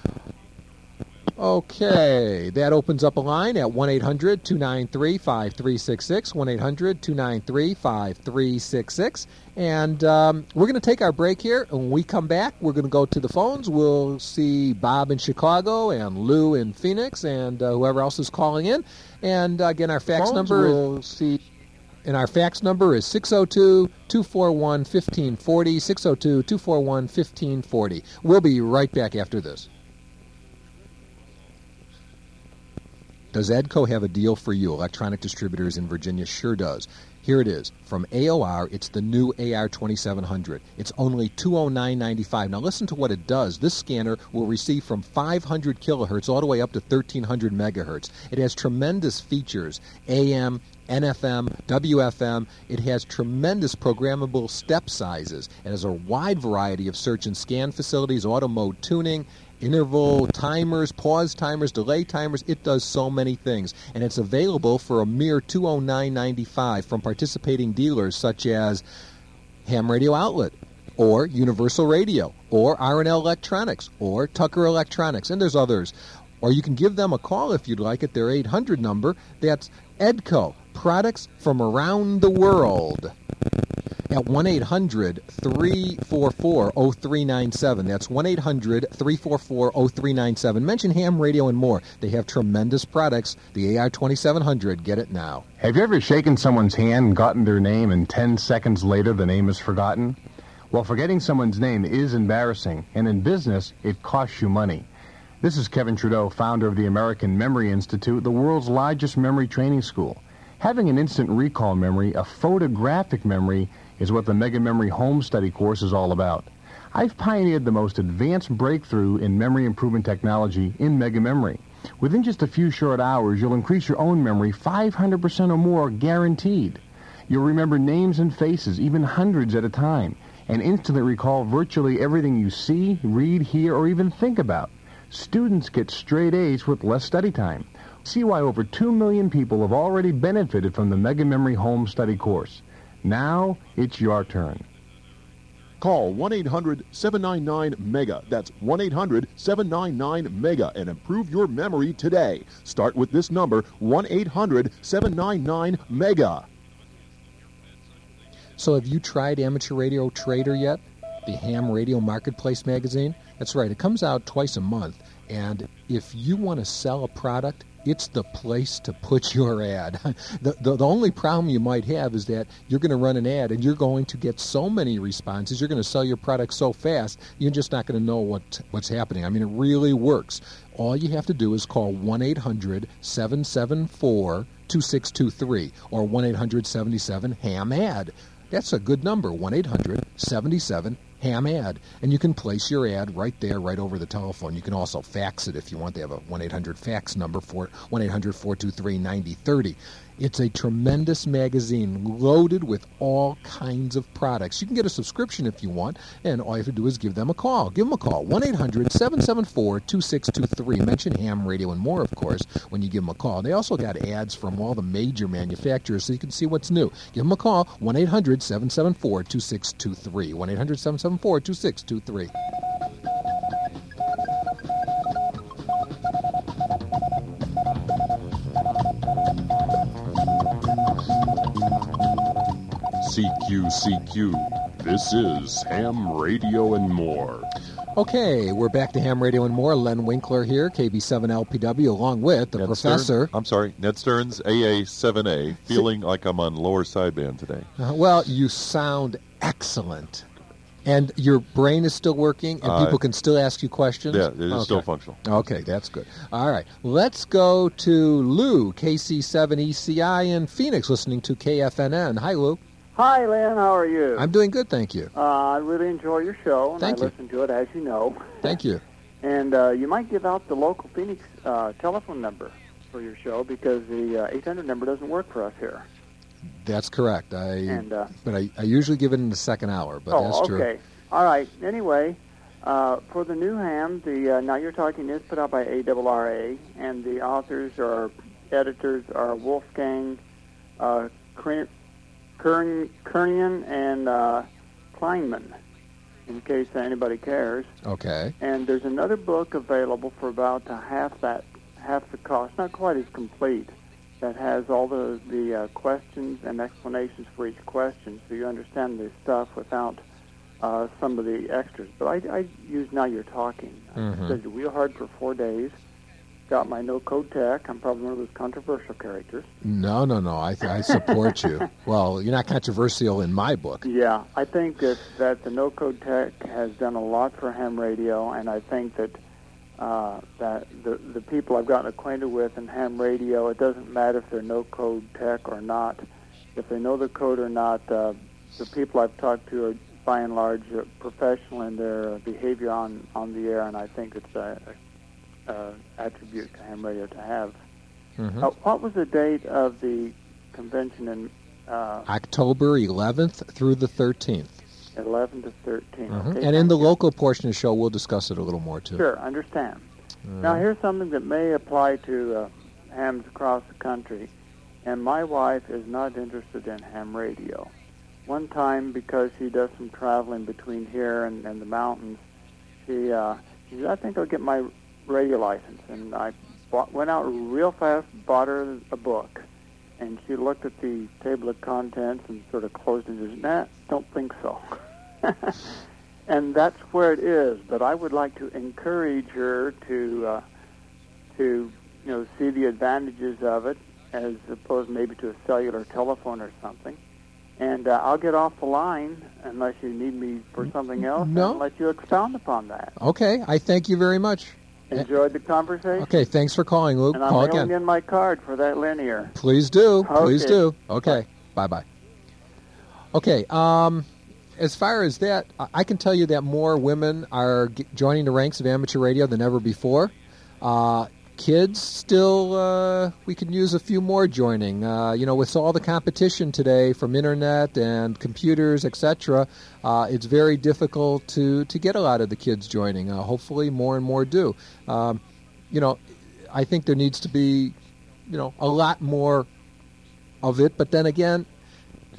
Okay, that opens up a line at one eight hundred two nine three five three six six, one eight hundred two nine three five three six six. And um, we're going to take our break here. And when we come back, we're going to go to the phones. We'll see Bob in Chicago and Lou in Phoenix and uh, whoever else is calling in. And uh, again, our fax
phones
number
we'll
is... see. And our fax number is six oh two, two four one, one five four oh, six oh two, two four one, one five four oh. We'll be right back after this. Does EDCO have a deal for you? Electronic Distributors in Virginia sure does. Here it is. From A O R, it's the new A R twenty-seven hundred. It's only two oh nine ninety-five. Now listen to what it does. This scanner will receive from five hundred kilohertz all the way up to thirteen hundred megahertz. It has tremendous features. A M, N F M, W F M. It has tremendous programmable step sizes. It has a wide variety of search and scan facilities, auto mode tuning, interval timers, pause timers, delay timers. It does so many things. And it's available for a mere two oh nine ninety-five from participating dealers such as Ham Radio Outlet or Universal Radio or R and L Electronics or Tucker Electronics. And there's others. Or you can give them a call if you'd like at their eight hundred number. That's EDCO, products from around the world, at one eight hundred three four four oh three nine seven. That's one eight hundred three four four oh three nine seven. Mention Ham Radio and more. They have tremendous products. The A R twenty-seven hundred. Get it now.
Have you ever shaken someone's hand and gotten their name and ten seconds later the name is forgotten? Well, forgetting someone's name is embarrassing, and in business, it costs you money. This is Kevin Trudeau, founder of the American Memory Institute, the world's largest memory training school. Having an instant recall memory, a photographic memory, is what the Mega Memory Home Study course is all about. I've pioneered the most advanced breakthrough in memory improvement technology in Mega Memory. Within just a few short hours, you'll increase your own memory five hundred percent or more, guaranteed. You'll remember names and faces, even hundreds at a time, and instantly recall virtually everything you see, read, hear, or even think about. Students get straight A's with less study time. See why over two million people have already benefited from the Mega Memory Home Study course. Now it's your turn.
Call one eight hundred seven nine nine MEGA. That's one eight hundred seven nine nine MEGA and improve your memory today. Start with this number, one eight hundred seven nine nine MEGA.
So have you tried Amateur Radio Trader yet? The Ham Radio Marketplace magazine? That's right. It comes out twice a month. And if you want to sell a product, it's the place to put your ad. the, the The only problem you might have is that you're going to run an ad and you're going to get so many responses. You're going to sell your product so fast, you're just not going to know what what's happening. I mean, it really works. All you have to do is call one eight hundred seven seven four two six two three or one eight hundred seven seven HAM ad. That's a good number, one eight hundred seven seven HAM ad. And you can place your ad right there, right over the telephone. You can also fax it if you want. They have a one eight hundred fax number, for one eight hundred four two three nine zero three zero. It's a tremendous magazine loaded with all kinds of products. You can get a subscription if you want, and all you have to do is give them a call. Give them a call, one eight hundred seven seven four two six two three. Mention Ham Radio and More, of course, when you give them a call. They also got ads from all the major manufacturers so you can see what's new. Give them a call, one eight hundred seven seven four two six two three, one eight hundred seven seven four two six two three.
C Q C Q. This is Ham Radio and More.
Okay, we're back to Ham Radio and More. Len Winkler here, K B seven L P W, along with the
Ned
professor.
Stern, I'm sorry, Ned Stearns, A A seven A, feeling like I'm on lower sideband today.
Uh, well, you sound excellent. And your brain is still working, and
Uh,
people can still ask you questions?
Yeah, it is
Okay.
still functional.
Okay, that's good. All right, let's go to Lou, K C seven E C I in Phoenix, listening to K F N N. Hi, Lou.
Hi, Len. How are you?
I'm doing good, thank you.
Uh, I really enjoy your show, and
Thank
I
you.
listen to it, as you know.
Thank you.
And uh, you might give out the local Phoenix uh, telephone number for your show, because the uh, eight hundred number doesn't work for us here.
That's correct. I
And, uh,
But I, I usually give it in the second hour, but
oh,
that's true.
okay. All right. Anyway, uh, for the new ham, the uh, Now You're Talking is put out by A R R A, and the authors or editors are Wolfgang uh, Kern, Kern, Kernian and uh, Kleinman, in case anybody cares.
Okay.
And there's another book available for about uh, half that, half the cost, not quite as complete, that has all the the uh, questions and explanations for each question, so you understand this stuff without uh, some of the extras. But I, I use Now You're Talking.
Mhm.
I studied real hard for four days. Got my no-code tech. I'm probably one of those controversial characters.
No, no, no. I, I support you. Well, you're not controversial in my book.
Yeah, I think that, that the no-code tech has done a lot for ham radio, and I think that uh, that the the people I've gotten acquainted with in ham radio, it doesn't matter if they're no-code tech or not. If they know the code or not, uh, the people I've talked to are, by and large, uh, professional in their uh, behavior on, on the air, and I think it's a, a, a attribute to ham radio to have.
Mhm.
Uh, what was the date of the convention in uh,
October eleventh through the thirteenth.
eleven to thirteen?
Mhm.
Okay,
And in the local portion of the show, we'll discuss it a little more, too.
Sure, understand.
Uh,
Now, here's something that may apply to uh, hams across the country. And my wife is not interested in ham radio. One time, because she does some traveling between here and, and the mountains, she, uh, she said, I think I'll get my radio license. And I bought, went out real fast, bought her a book. And she looked at the table of contents and sort of closed it and said, nah, don't think so. And that's where it is. But I would like to encourage her to, uh, to you know, see the advantages of it, as opposed maybe to a cellular telephone or something. And uh, I'll get off the line unless you need me for something else.
No.
And let you expound upon that.
Okay, I thank you very much.
Enjoyed the conversation.
Okay, thanks for calling, Luke.
And I'm
Call
mailing
again.
in my card for that linear.
Please do. Please
Okay.
do. Okay. Bye-bye. Okay. Um, as far as that, I- I can tell you that more women are g- joining the ranks of amateur radio than ever before. Uh, kids still, uh, we could use a few more joining. Uh, you know, with all the competition today from internet and computers, et cetera, uh, it's very difficult to, to get a lot of the kids joining. Uh, hopefully more and more do. Um, you know, I think there needs to be, you know, a lot more of it. But then again,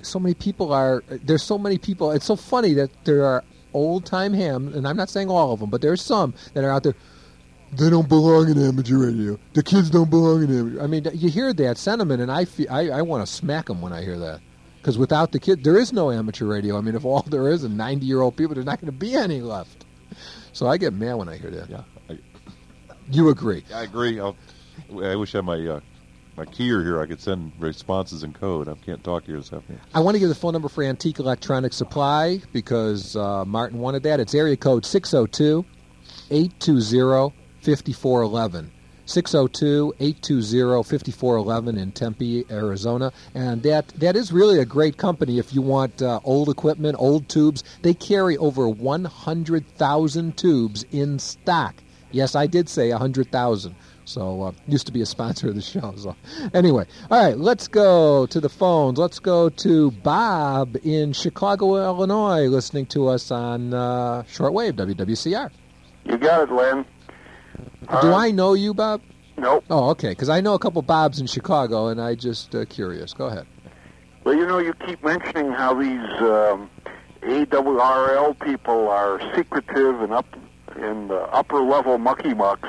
so many people are. There's so many people. It's so funny that there are old time hams, and I'm not saying all of them, but there's some that are out there. They don't belong in amateur radio. The kids don't belong in amateur. I mean, you hear that sentiment, and I feel I, I want to smack them when I hear that. Because without the kid, there is no amateur radio. I mean, if all there is are ninety-year-old people, there's not going to be any left. So I get mad when I hear that.
Yeah, I,
you agree?
I agree. I'll, I wish I had my uh, my keyer here. I could send responses in code. I can't talk here this afternoon.
I want to give the phone number for Antique Electronic Supply because uh, Martin wanted that. It's area code six oh two, eight two zero, five four one one. six oh two, eight two zero, five four one one in Tempe, Arizona. And that that is really a great company if you want uh, old equipment, old tubes. They carry over one hundred thousand tubes in stock. Yes, I did say one hundred thousand. So, uh, used to be a sponsor of the show. So, anyway, all right, let's go to the phones. Let's go to Bob in Chicago, Illinois, listening to us on uh, shortwave, W W C R.
You got it, Len.
Do
Uh,
I know you, Bob?
Nope.
Oh, okay, because I know a couple Bobs in Chicago, and I just uh, curious. Go ahead.
Well, you know, you keep mentioning how these um, A W R L people are secretive and up in the upper-level mucky-mucks.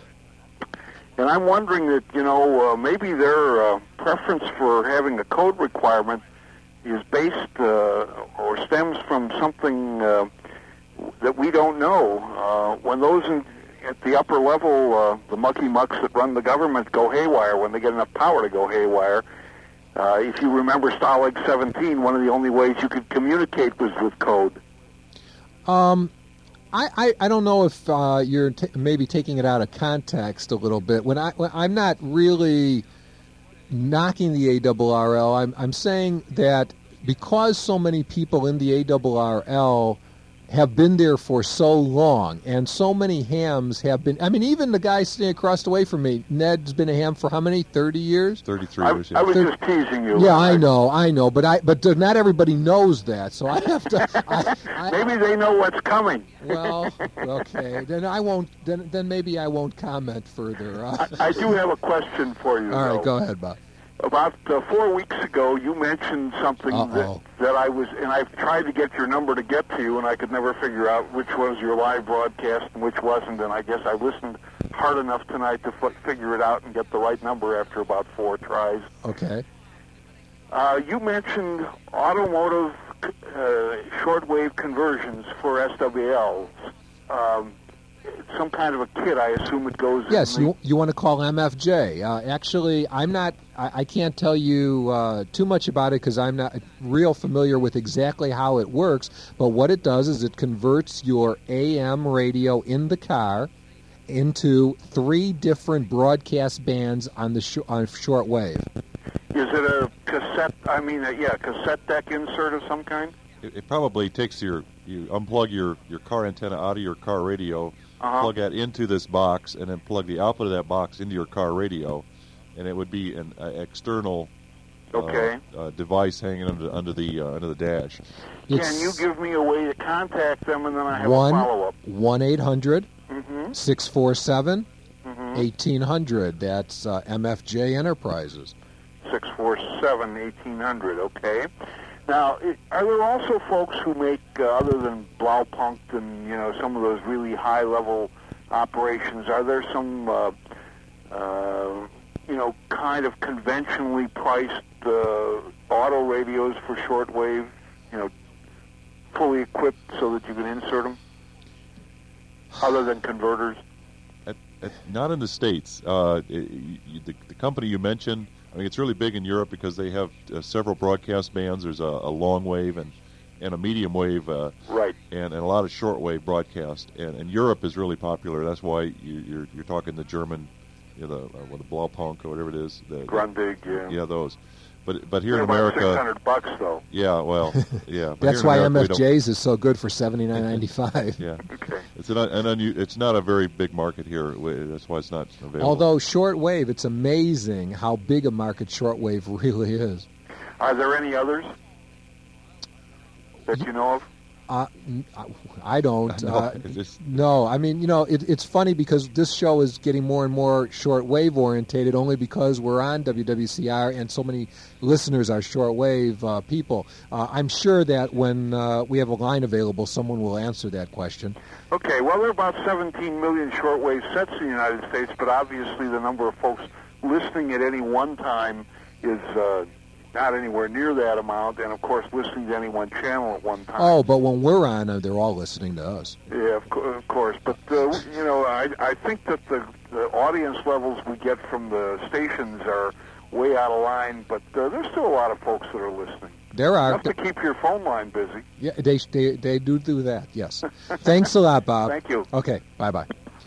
And I'm wondering that, you know, uh, maybe their uh, preference for having a code requirement is based uh, or stems from something uh, that we don't know. Uh, when those in, at the upper level, uh, the mucky-mucks that run the government go haywire, when they get enough power to go haywire, uh, if you remember Stalag seventeen, one of the only ways you could communicate was with code.
Um, I, I, I don't know if uh, you're t- maybe taking it out of context a little bit. When I when I'm not really knocking the A W R L, I'm I'm saying that because so many people in the A W R L have been there for so long, and so many hams have been. I mean, even the guy sitting across the way from me, Ned's been a ham for how many? Thirty years.
Thirty-three
I,
years. Yeah.
I was
Thir-
just teasing you.
Yeah, I know, I know, but I but not everybody knows that, so I have to. I, I,
Maybe they know what's coming.
Well, okay, then I won't. Then then maybe I won't comment further. Uh,
I, I do have a question for you.
all right,
though.
go ahead, Bob.
About uh, four weeks ago, you mentioned something that,
Uh-oh.
that I was, and I've tried to get your number to get to you, and I could never figure out which was your live broadcast and which wasn't, and I guess I listened hard enough tonight to f- figure it out and get the right number after about four tries.
Okay.
Uh, you mentioned automotive uh, shortwave conversions for S W Ls. Um, some kind of a kit, I assume it goes
Yes,
in the...
you you want to call M F J. Uh, actually, I'm not. I, I can't tell you uh, too much about it because I'm not real familiar with exactly how it works. But what it does is it converts your A M radio in the car into three different broadcast bands on the sh- on shortwave.
Is it a cassette, I mean, a, yeah, cassette deck insert of some kind?
It, it probably takes your you unplug your, your car antenna out of your car radio,
Uh-huh.
plug that into this box, and then plug the output of that box into your car radio, and it would be an uh, external uh,
Okay.
uh, device hanging under under the uh, under the dash.
Can you give me a way to contact them, and then I have
One
a follow-up?
one eight hundred
Mhm.
six four seven
Mhm.
eighteen hundred. That's uh, M F J Enterprises.
six four seven, eighteen hundred, okay. Now, i- are there also folks who make, uh, other than Blaupunkt and, you know, some of those really high-level operations, are there some, uh, uh, you know, kind of conventionally priced uh, auto radios for shortwave, you know, fully equipped so that you can insert them, other than converters?
At, at, not in the States. Uh, it, you, the, the company you mentioned, I mean, it's really big in Europe because they have uh, several broadcast bands. There's a, a long wave and, and a medium wave, uh,
right,
and, and a lot of short wave broadcast. And, and Europe is really popular. That's why you, you're you're talking the German, you know, the uh, well, the Blaupunkt or whatever it is. The,
Grundig, yeah.
Yeah, those. But but here
They're
in
about
America,
six hundred bucks though.
Yeah, well, yeah. But
That's
here in
why
America, we
M F
don't-
J's is so good for seventy nine ninety five.
Yeah. Okay. It's an, an unu- It's not a very big market here. That's why it's not available.
Although shortwave, it's amazing how big a market shortwave really is.
Are there any others that you know of?
Uh, I don't.
No,
uh,
just-
no, I mean, you know, it, it's funny because this show is getting more and more shortwave orientated only because we're on W W C R and so many listeners are shortwave uh, people. Uh, I'm sure that when uh, we have a line available, someone will answer that question.
Okay, well, there are about seventeen million shortwave sets in the United States, but obviously the number of folks listening at any one time is uh, not anywhere near that amount, and, of course, listening to any one channel at one time.
Oh, but when we're on, uh, they're all listening to us.
Yeah, of, co- of course. But, uh, you know, I, I think that the, the audience levels we get from the stations are way out of line, but uh, there's still a lot of folks that are listening.
There are.
Enough to keep your phone line busy.
Yeah, they, they, they do do that, yes. Thanks a lot, Bob.
Thank you.
Okay, bye-bye.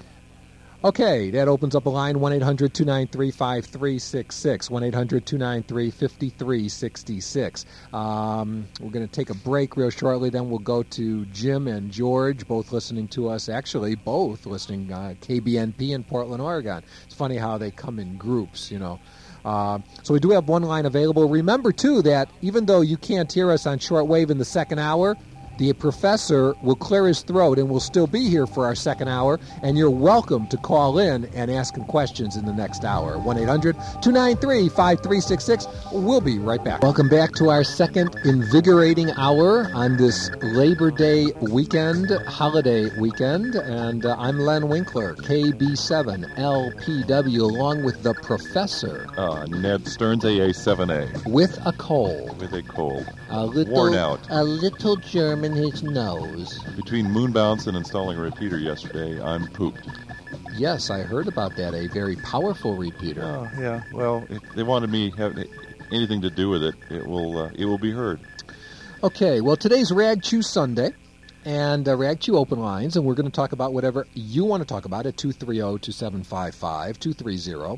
Okay, that opens up a line, one eight hundred two nine three five three six six, one eight hundred two nine three five three six six. Um, we're going to take a break real shortly, then we'll go to Jim and George, both listening to us, actually both listening uh, K B N P in Portland, Oregon. It's funny how they come in groups, you know. Uh, so we do have one line available. Remember, too, that even though you can't hear us on shortwave in the second hour, the professor will clear his throat and will still be here for our second hour, and you're welcome to call in and ask him questions in the next hour. one eight hundred two nine three five three six six. We'll be right back. Welcome back to our second invigorating hour on this Labor Day weekend, holiday weekend, and uh, I'm Len Winkler, K B seven L P W, along with the professor.
Uh, Ned Stearns, A A seven A.
With a cold.
With a cold.
A little,
Worn out.
A little germ in his nose.
Between moonbounce and installing a repeater yesterday, I'm pooped.
Yes, I heard about that. A very powerful repeater.
Oh, yeah. Well, if they wanted me to have anything to do with it, it will uh, it will be heard.
Okay, well, today's Rag Chew Sunday, and uh, Rag Chew open lines, and we're going to talk about whatever you want to talk about at two three zero, two seven five five, two three zero,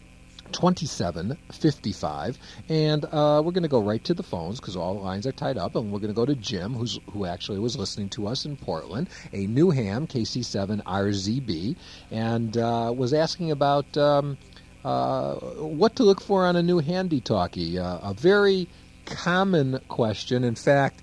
two seven five five, and uh, we're going to go right to the phones because all the lines are tied up, and we're going to go to Jim, who's who actually was listening to us in Portland, a new ham, K C seven R Z B, and uh, was asking about um, uh, what to look for on a new handy-talkie, uh, a very common question. In fact,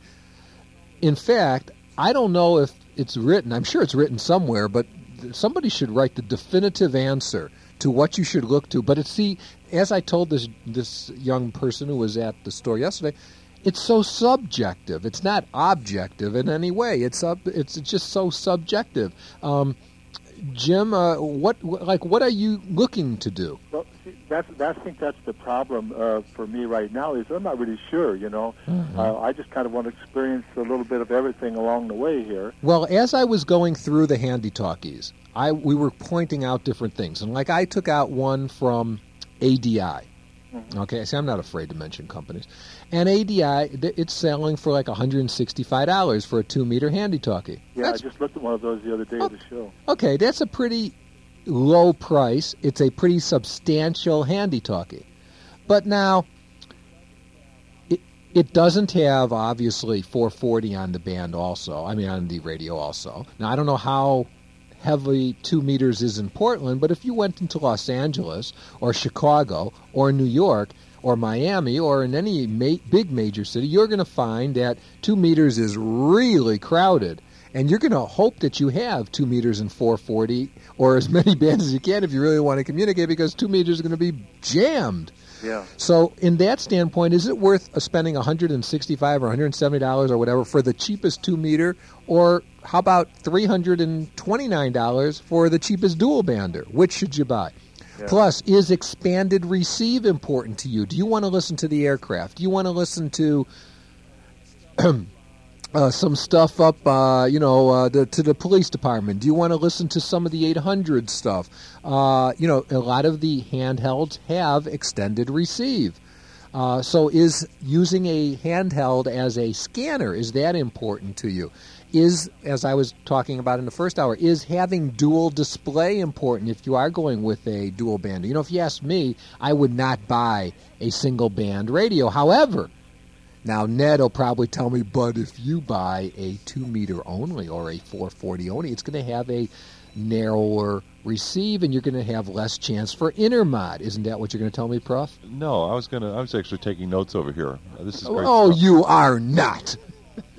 in fact, I don't know if it's written. I'm sure it's written somewhere, but somebody should write the definitive answer to what you should look to. But it's, see, as I told this this young person who was at the store yesterday, it's so subjective. It's not objective in any way. It's sub, it's just so subjective. Um, Jim, uh, what like what are you looking to do?
Well, see, that's, that's I think that's the problem uh, for me right now is I'm not really sure. You know,
Mm-hmm.
uh, I just kind of want to experience a little bit of everything along the way here.
Well, as I was going through the handy talkies, I we were pointing out different things, and like I took out one from A D I.
Mm-hmm.
Okay, see, I'm not afraid to mention companies, and A D I th- it's selling for like one hundred sixty-five dollars for a two-meter handy talkie.
Yeah,
That's,
I just looked at one of those the other day at the show.
okay, that's a pretty low price. It's a pretty substantial handy talkie, but now it it doesn't have obviously four forty on the band. Also, I mean on the radio also. Now I don't know how heavily two meters is in Portland, but if you went into Los Angeles or Chicago or New York or Miami or in any ma- big major city, you're going to find that two meters is really crowded. And you're going to hope that you have two meters and four forty or as many bands as you can if you really want to communicate, because two meters is going to be jammed.
Yeah.
So in that standpoint, is it worth spending one hundred sixty-five dollars or one hundred seventy dollars or whatever for the cheapest two meter, or how about three hundred twenty-nine dollars for the cheapest dual bander? Which should you buy?
Yeah.
Plus, is expanded receive important to you? Do you want to listen to the aircraft? Do you want to listen to uh, some stuff up, uh, you know, uh, the, to the police department? Do you want to listen to some of the eight hundred stuff? Uh, you know, a lot of the handhelds have extended receive. Uh, so is using a handheld as a scanner, is that important to you? Is, as I was talking about in the first hour, is having dual display important if you are going with a dual band? You know, if you ask me, I would not buy a single band radio. However, now Ned will probably tell me, but if you buy a two meter only or a four forty only, it's going to have a narrower receive and you're going to have less chance for intermod. Isn't that what you're going to tell me, Prof?
No, I was gonna. I was actually taking notes over here. Uh, this is great
Oh,
stuff.
you are not.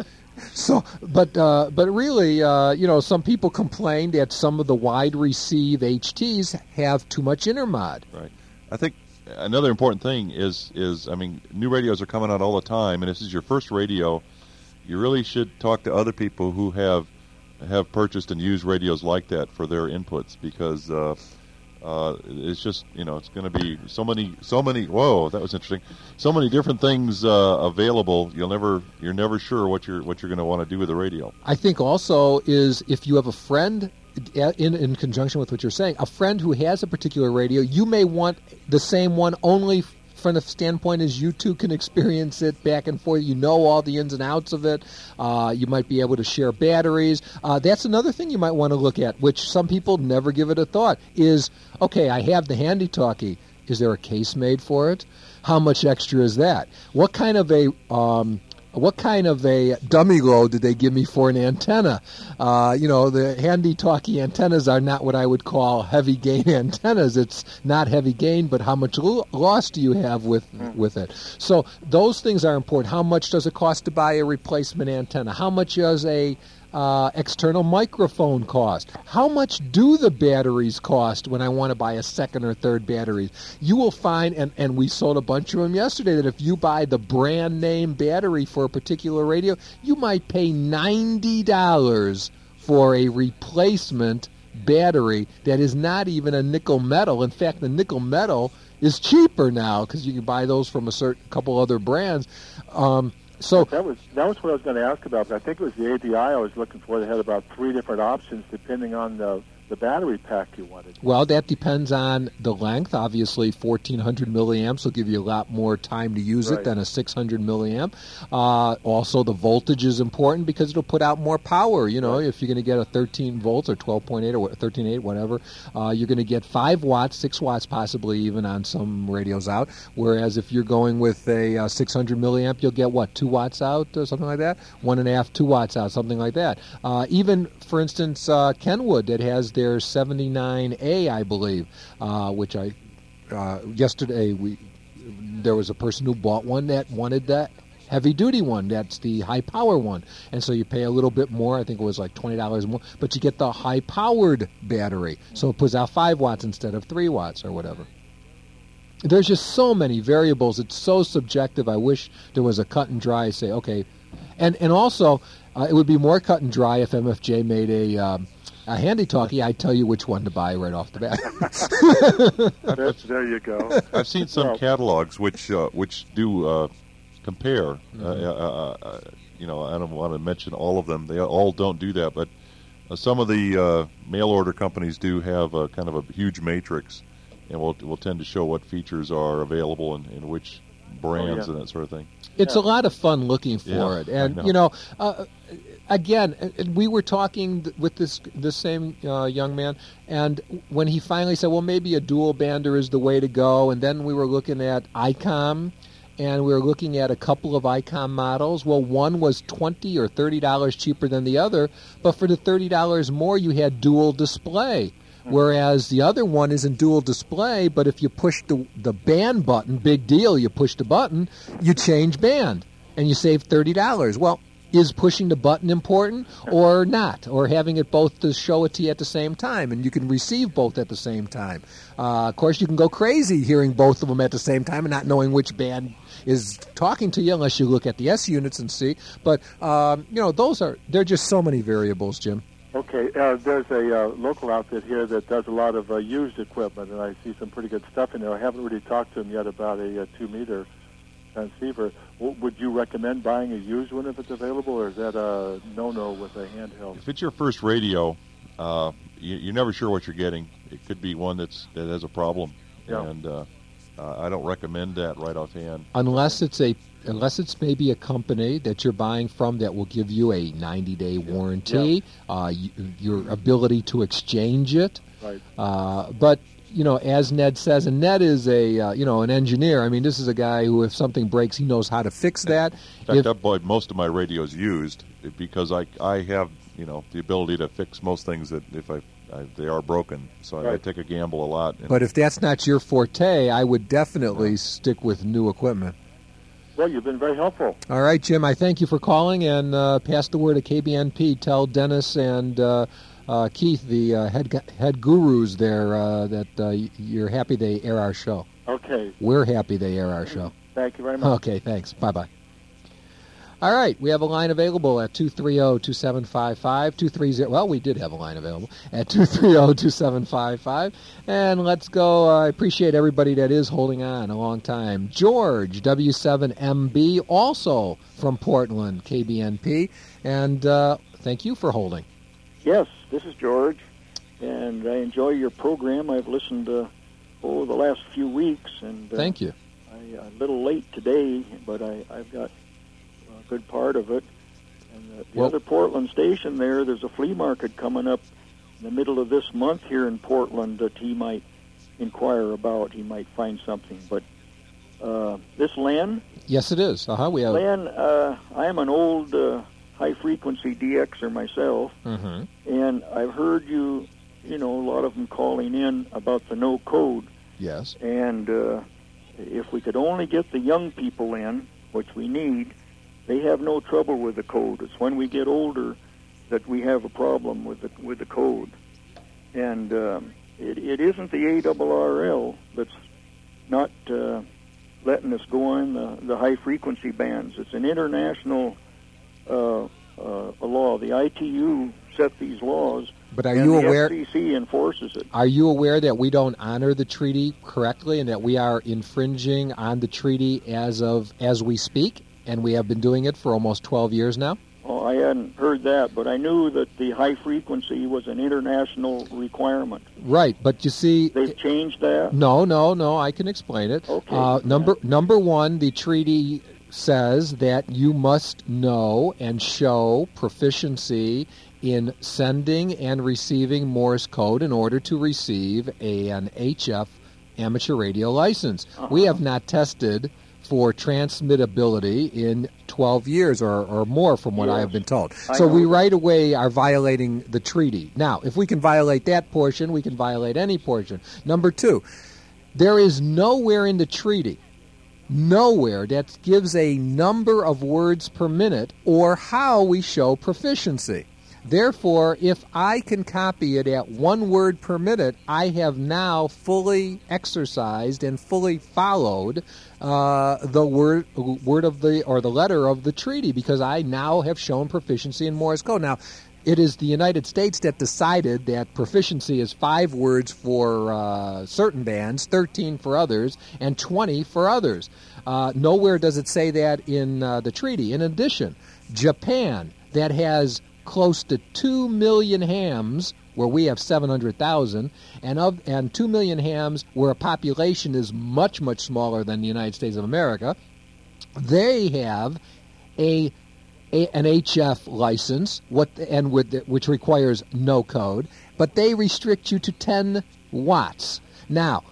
So, but uh, but really, uh, you know, some people complain that some of the wide receive H Ts have too much intermod.
Right. I think another important thing is is I mean, new radios are coming out all the time, and if this is your first radio, you really should talk to other people who have have purchased and used radios like that for their inputs, because uh, uh, it's just, you know, it's going to be so many so many. Whoa, that was interesting. So many different things uh, available. You'll never you're never sure what you're what you're going to want to do with the radio.
I think also is if you have a friend. In, in conjunction with what you're saying, a friend who has a particular radio, you may want the same one only from the standpoint as you two can experience it back and forth. You know all the ins and outs of it. Uh, you might be able to share batteries. Uh, that's another thing you might want to look at, which some people never give it a thought, is, okay, I have the Handy Talkie. Is there a case made for it? How much extra is that? What kind of a... Um, What kind of a dummy load did they give me for an antenna? Uh, you know, the Handy Talkie antennas are not what I would call heavy gain antennas. It's not heavy gain, but how much lo- loss do you have with with it? So those things are important. How much does it cost to buy a replacement antenna? How much does a uh, external microphone cost? How much do the batteries cost when I want to buy a second or third battery? You will find, and, and we sold a bunch of them yesterday, that if you buy the brand name battery for a particular radio, you might pay ninety dollars for a replacement battery that is not even a nickel metal. In fact, the nickel metal is cheaper now because you can buy those from a certain couple other brands. Um, So
that was that was what I was going to ask about. But I think it was the A D I I was looking for. They had about three different options depending on the the battery pack you wanted.
Well, that depends on the length. Obviously, fourteen hundred milliamps will give you a lot more time to use
Right.
it than a six hundred milliamp. Uh, also, the voltage is important because it'll put out more power. You know, if you're going to get a thirteen volts or twelve point eight or thirteen point eight, whatever, uh, you're going to get five watts, six watts possibly even on some radios out. Whereas if you're going with a uh, six hundred milliamp, you'll get, what, two watts out or something like that? One and a half, two watts out, something like that. Uh, even, for instance, uh, Kenwood, that has their seventy-nine A, I believe, uh, which I, uh, yesterday, we there was a person who bought one that wanted that heavy-duty one. That's the high-power one. And so you pay a little bit more. I think it was like twenty dollars more. But you get the high-powered battery. So it puts out five watts instead of three watts or whatever. There's just so many variables. It's so subjective. I wish there was a cut and dry, say, okay. And, and also, uh, it would be more cut and dry if M F J made a... Um, A Handy Talkie, I'd tell you which one to buy right off the bat.
That's, there you go.
I've seen some
Well-
catalogs which uh, which do uh, compare.
Mm-hmm.
Uh, uh, uh, you know, I don't want to mention all of them. They all don't do that, but uh, some of the uh, mail order companies do have a kind of a huge matrix, and will will tend to show what features are available and, and which brands
Oh, yeah.
and that sort of thing.
It's a lot of fun looking for
Yeah,
it. And,
I know.
you know, uh, again, uh, we were talking th- with this this same uh, young man, and when he finally said, well, maybe a dual bander is the way to go, and then we were looking at ICOM, and we were looking at a couple of ICOM models. Well, one was twenty dollars or thirty dollars cheaper than the other, but for the thirty dollars more, you had dual display. Whereas the other one isn't dual display, but if you push the the band button, big deal, you push the button, you change band, and you save thirty dollars. Well, is pushing the button important or not? Or having it both to show it to you at the same time, and you can receive both at the same time. Uh, of course, you can go crazy hearing both of them at the same time and not knowing which band is talking to you unless you look at the S units and see. But, um, you know, those are, there are just so many variables, Jim.
Okay, uh, there's a uh, local outfit here that does a lot of uh, used equipment, and I see some pretty good stuff in there. I haven't really talked to him yet about a, uh two-meter transceiver. W- would you recommend buying a used one if it's available, or is that a no-no with a handheld?
If it's your first radio, uh, you, you're never sure what you're getting. It could be one that's that has a problem,
Yeah.
and uh, uh, I don't recommend that right offhand.
Unless it's a unless it's maybe a company that you're buying from that will give you a ninety-day warranty, uh, y- your ability to exchange it.
Right.
Uh, but you know, as Ned says, and Ned is a uh, you know an engineer. I mean, this is a guy who, if something breaks, he knows how to fix that.
In fact,
If-
I bought most of my radios used because I I have you know the ability to fix most things that if I, I they are broken, so I, I
Right.
take a gamble a lot. And
but if that's not your forte, I would definitely stick with new equipment.
Well, you've been very helpful.
All right, Jim, I thank you for calling, and uh, pass the word to K B N P. Tell Dennis and uh, uh, Keith, the uh, head head gurus there, uh, that uh, you're happy they air our show.
Okay.
We're happy they air our show.
Thank you very much.
Okay, thanks. Bye-bye. All right, we have a line available at two three zero, two seven five five, two three zero. Well, we did have a line available at two three zero, two seven five five. And let's go. Uh, I appreciate everybody that is holding on a long time. George, W seven M B, also from Portland, K B N P. And uh, thank you for holding.
Yes, this is George, and I enjoy your program. I've listened uh, over the last few weeks. and uh,
Thank you.
I, I'm a little late today, but I, I've got a good part of it. And the, the
Well-
other Portland station there, there's a flea market coming up in the middle of this month here in Portland that he might inquire about. He might find something. But uh, this Len,
Yes, it is. Uh-huh, we have...
Len, uh, I'm an old uh, high-frequency D Xer myself,
Mhm.
and I've heard you, you know, a lot of them calling in about the no code.
Yes.
And uh, if we could only get the young people in, which we need, they have no trouble with the code. It's when we get older that we have a problem with the with the code. And um, it, it isn't the A R R L that's not uh, letting us go on the, the high-frequency bands. It's an international uh, uh, law. The I T U set these laws,
But are
and
you
the
aware-
F C C enforces it.
Are you aware that we don't honor the treaty correctly and that we are infringing on the treaty as of as we speak? And we have been doing it for almost twelve years now?
Oh, I hadn't heard that, but I knew that the high frequency was an international requirement.
Right, but you see...
They've changed that?
No, no, no, I can explain it.
Okay.
Uh, number, number one, the treaty says that you must know and show proficiency in sending and receiving Morse code in order to receive a, an H F amateur radio license.
Uh-huh.
We have not tested for transmittability in twelve years or, or more from what I
Yes.
have been told.
I
So
know
we
that.
right away are violating the treaty. Now, if we can violate that portion, we can violate any portion. Number two, there is nowhere in the treaty, nowhere that gives a number of words per minute or how we show proficiency. Therefore, if I can copy it at one word per minute, I have now fully exercised and fully followed uh, the word word of the or the letter of the treaty because I now have shown proficiency in Morse code. Now, it is the United States that decided that proficiency is five words for uh, certain bands, thirteen for others, and twenty for others. Uh, nowhere does it say that in uh, the treaty. In addition, Japan, that has close to two million hams, where we have seven hundred thousand, and of and two million hams where a population is much, much smaller than the United States of America, they have a, a an H F license, what and with which requires no code, but they restrict you to ten watts. Now,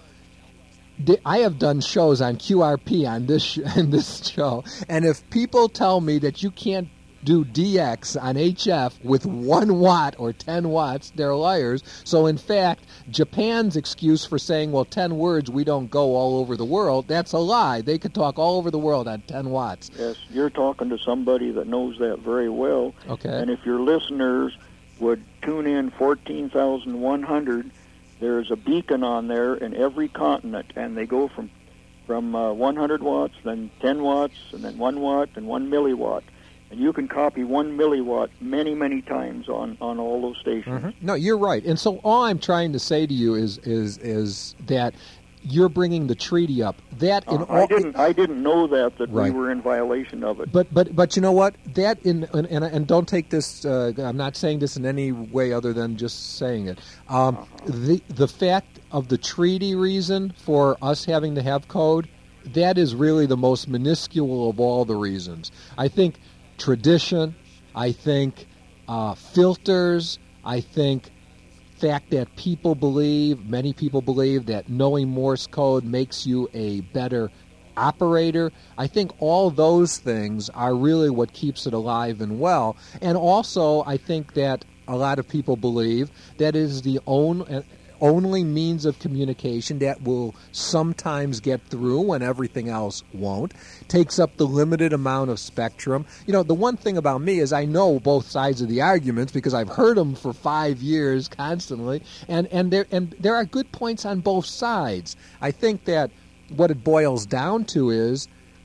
I have done shows on Q R P on this sh- on this show, and if people tell me that you can't do D X on H F with one watt or ten watts, they're liars. So in fact, Japan's excuse for saying, well, ten words, we don't go all over the world, that's a lie. They could talk all over the world on ten watts.
Yes, you're talking to somebody that knows that very well.
Okay.
And if your listeners would tune in fourteen thousand one hundred, there's a beacon on there in every continent, and they go from from uh, one hundred watts, then ten watts, and then one watt, and one milliwatt. And you can copy one milliwatt many, many times on, on all those stations.
Mm-hmm. No, you're right. And so all I'm trying to say to you is is is that you're bringing the treaty up. That in
Uh,
all,
I didn't. I didn't know that that
Right.
we were in violation of it.
But but but you know what? That in and and, and don't take this. Uh, I'm not saying this in any way other than just saying it. Um,
Uh-huh.
The the fact of the treaty reason for us having to have code, that is really the most minuscule of all the reasons. I think tradition. I think uh, filters. I think fact that people believe, many people believe, that knowing Morse code makes you a better operator. I think all those things are really what keeps it alive and well. And also, I think that a lot of people believe that it is the own, only means of communication that will sometimes get through when everything else won't, takes up the limited amount of spectrum. You know, the one thing about me is I know both sides of the arguments because I've heard them for five years constantly, and, and, there, and there are good points on both sides. I think that what it boils down to is,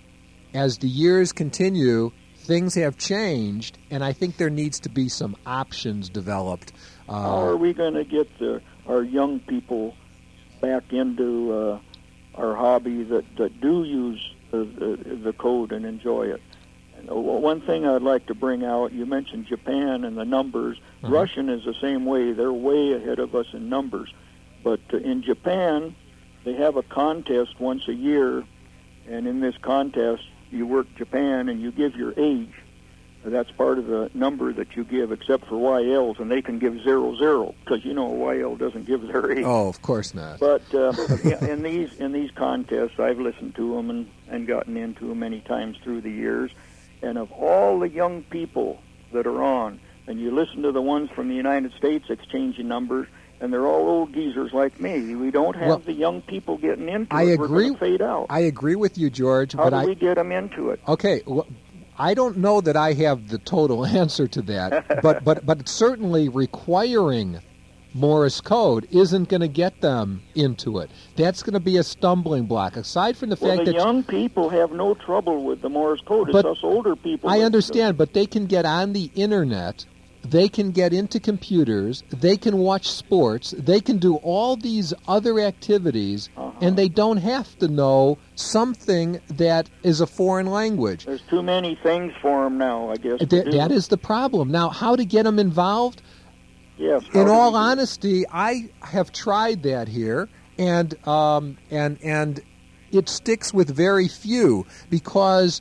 as the years continue, things have changed, and I think there needs to be some options developed. Uh,
How are we going to get the, our young people back into uh, our hobby that, that do use the, the, the code and enjoy it? And one thing I'd like to bring out, you mentioned Japan and the numbers. Mm-hmm. Russian is the same way. They're way ahead of us in numbers. But uh, in Japan, they have a contest once a year, and in this contest, you work Japan and you give your age. That's part of the number that you give, except for Y Ls, and they can give zero zero because you know a Y L doesn't give their age.
Oh, of course not.
But uh, in these in these contests, I've listened to them and, and gotten into them many times through the years. And of all the young people that are on, and you listen to the ones from the United States exchanging numbers, and they're all old geezers like me. We don't have well, the young people getting into
I
it.
Agree,
We're going to fade out.
I agree with you, George.
How
but
do
I,
we get them into it?
Okay. Well, I don't know that I have the total answer to that, but but but certainly requiring Morse code isn't going to get them into it. That's going to be a stumbling block. Aside from the
well,
fact
the
that
young people have no trouble with the Morse code.
But
it's us older people.
I understand, but they can get on the internet. They can get into computers, they can watch sports, they can do all these other activities, uh-huh. and they don't have to know something that is a foreign language.
There's too many things for them now, I guess.
Th- that is the problem. Now, how to get them involved?
Yes.
In all honesty, I have tried that here, and um, and and it sticks with very few because,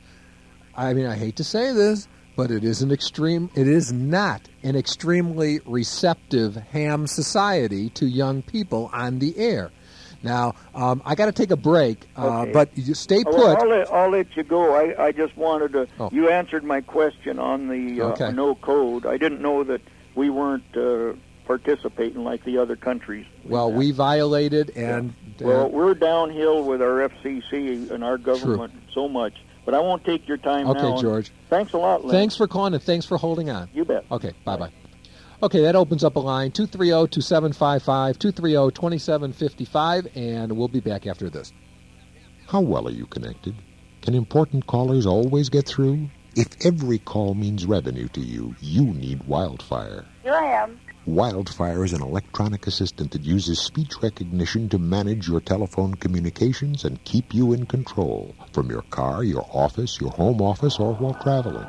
I mean, I hate to say this, but it is an extreme. It is not an extremely receptive ham society to young people on the air. Now, um, I got to take a break, uh,
okay.
but you stay put.
Well, I'll, let, I'll let you go. I, I just wanted to.
Oh.
You answered my question on the uh,
okay.
no code. I didn't know that we weren't uh, participating like the other countries.
Well, we violated, and
yeah. well, uh, we're downhill with our F C C and our government
true.
so much. But I won't take your time
okay,
now.
Okay, George.
Thanks a lot, Lynn.
Thanks for calling, and thanks for holding on.
You bet.
Okay, bye-bye. Okay, that opens up a line, two three zero, two seven five five, two three zero, two seven five five, and we'll be back after this.
How well are you connected? Can important callers always get through? If every call means revenue to you, you need Wildfire.
Here I am.
Wildfire is an electronic assistant that uses speech recognition to manage your telephone communications and keep you in control from your car, your office, your home office, or while traveling.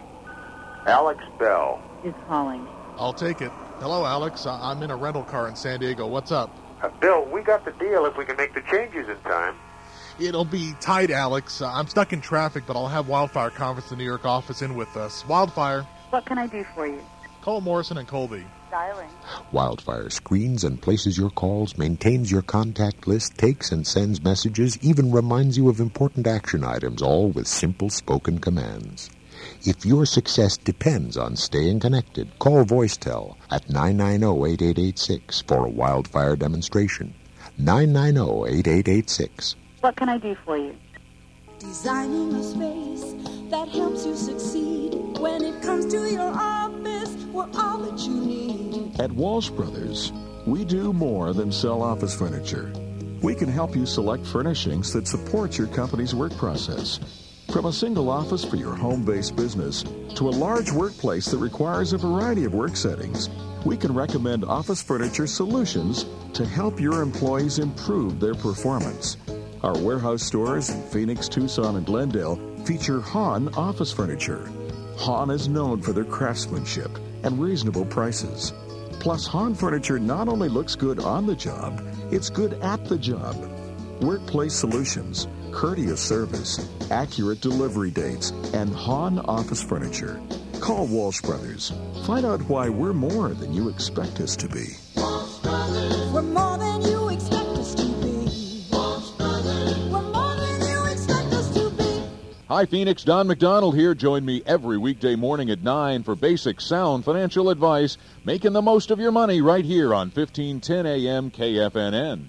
Alex Bell
is calling.
I'll take it. Hello, Alex. I'm in a rental car in San Diego. What's up?
Uh, Bill, we got the deal if we can make the changes in time.
It'll be tight, Alex. Uh, I'm stuck in traffic, but I'll have Wildfire conference the New York office in with us. Wildfire.
What can I do for you?
Call Morrison and Colby.
Dialing.
Wildfire screens and places your calls, maintains your contact list, takes and sends messages, even reminds you of important action items, all with simple spoken commands. If your success depends on staying connected, call VoiceTel at nine nine zero, eight eight eight six for a Wildfire demonstration. nine nine zero, eight eight eight six.
What can I do for you?
Designing a space that helps you succeed. When it comes to your office, we're all that you need.
At Walsh Brothers, we do more than sell office furniture. We can help you select furnishings that support your company's work process. From a single office for your home-based business to a large workplace that requires a variety of work settings, we can recommend office furniture solutions to help your employees improve their performance. Our warehouse stores in Phoenix, Tucson, and Glendale feature Hahn office furniture. Hahn is known for their craftsmanship and reasonable prices. Plus, Hahn furniture not only looks good on the job, it's good at the job. Workplace solutions, courteous service, accurate delivery dates, and Hahn office furniture. Call Walsh Brothers. Find out why we're more than you expect us to be.
Walsh Brothers. We're more than you expect us to be. Walsh Brothers. We're more than you expect us to be.
Hi, Phoenix. Don McDonald here. Join me every weekday morning at nine for basic, sound financial advice, making the most of your money right here on fifteen ten A M K F N N.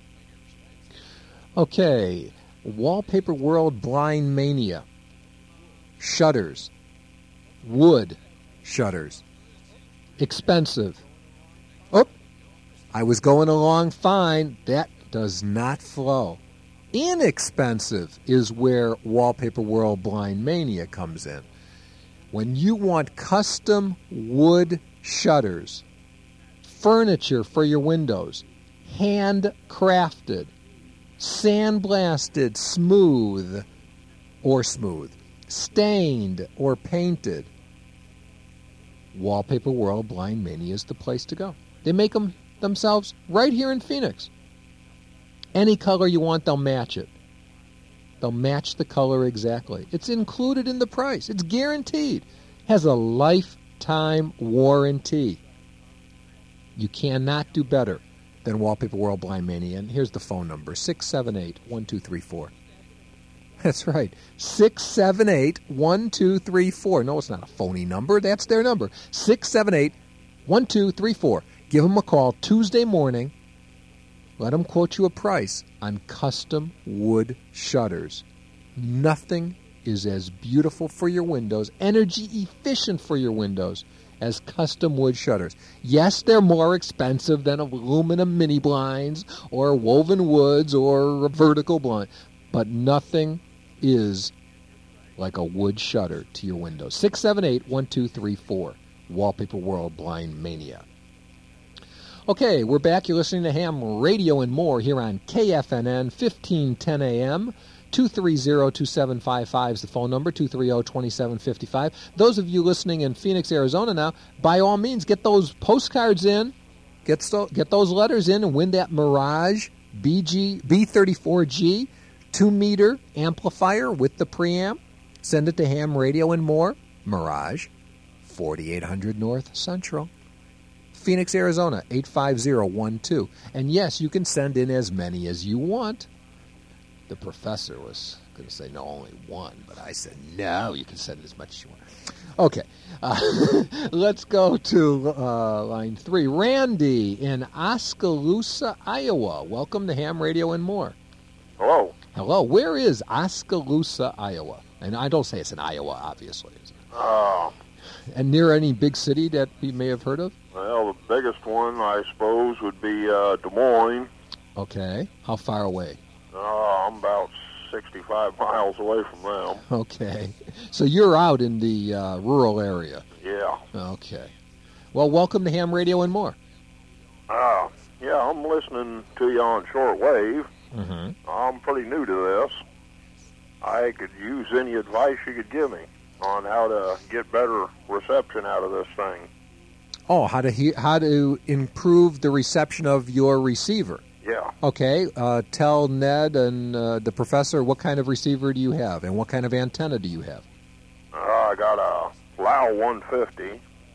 Okay, Wallpaper World Blind Mania. Shutters. Wood shutters. Expensive. Oh, I was going along fine. That does not flow. Inexpensive is where Wallpaper World Blind Mania comes in. When you want custom wood shutters, furniture for your windows, handcrafted, sandblasted, smooth or smooth, stained or painted, Wallpaper World Blind Mania is the place to go. They make them themselves right here in Phoenix. Any color you want, they'll match it. They'll match the color exactly. It's included in the price. It's guaranteed. Has a lifetime warranty. You cannot do better than Wallpaper World Blind Mania. And here's the phone number, six seven eight, one two three four. That's right, six seven eight, one two three four. No, it's not a phony number. That's their number, six seven eight, one two three four. Give them a call Tuesday morning. Let them quote you a price on custom wood shutters. Nothing is as beautiful for your windows, energy efficient for your windows, as custom wood shutters. Yes, they're more expensive than aluminum mini blinds or woven woods or a vertical blind, but nothing is like a wood shutter to your windows. six seven eight, one two three four. Wallpaper World Blind Mania. Okay, we're back. You're listening to Ham Radio and More here on K F N N, fifteen ten A M. two three zero, two seven five five is the phone number, two three zero, two seven five five. Those of you listening in Phoenix, Arizona now, by all means, get those postcards in. Get, so, get those letters in and win that Mirage B G B thirty-four G two-meter amplifier with the preamp. Send it to Ham Radio and More, Mirage, forty-eight hundred North Central, Phoenix, Arizona, eight five zero one two. And yes, you can send in as many as you want. The professor was going to say no, only one, but I said no, you can send as much as you want. Okay, uh, let's go to uh, line three. Randy in Oskaloosa, Iowa. Welcome to Ham Radio and More.
Hello.
Hello. Where is Oskaloosa, Iowa? And I don't say it's in Iowa, obviously.
Uh,
and near any big city that we may have heard of?
Well, the biggest one, I suppose, would be uh, Des Moines.
Okay. How far away?
Uh, I'm about sixty-five miles away from them.
Okay. So you're out in the uh, rural area?
Yeah.
Okay. Well, welcome to Ham Radio and More.
Uh, yeah, I'm listening to you on shortwave.
Mm-hmm.
I'm pretty new to this. I could use any advice you could give me on how to get better reception out of this thing.
Oh, how to he- how to improve the reception of your receiver.
Yeah.
Okay. Uh, tell Ned and uh, the professor what kind of receiver do you have and what kind of antenna do you have?
Uh, I got a L A U one fifty.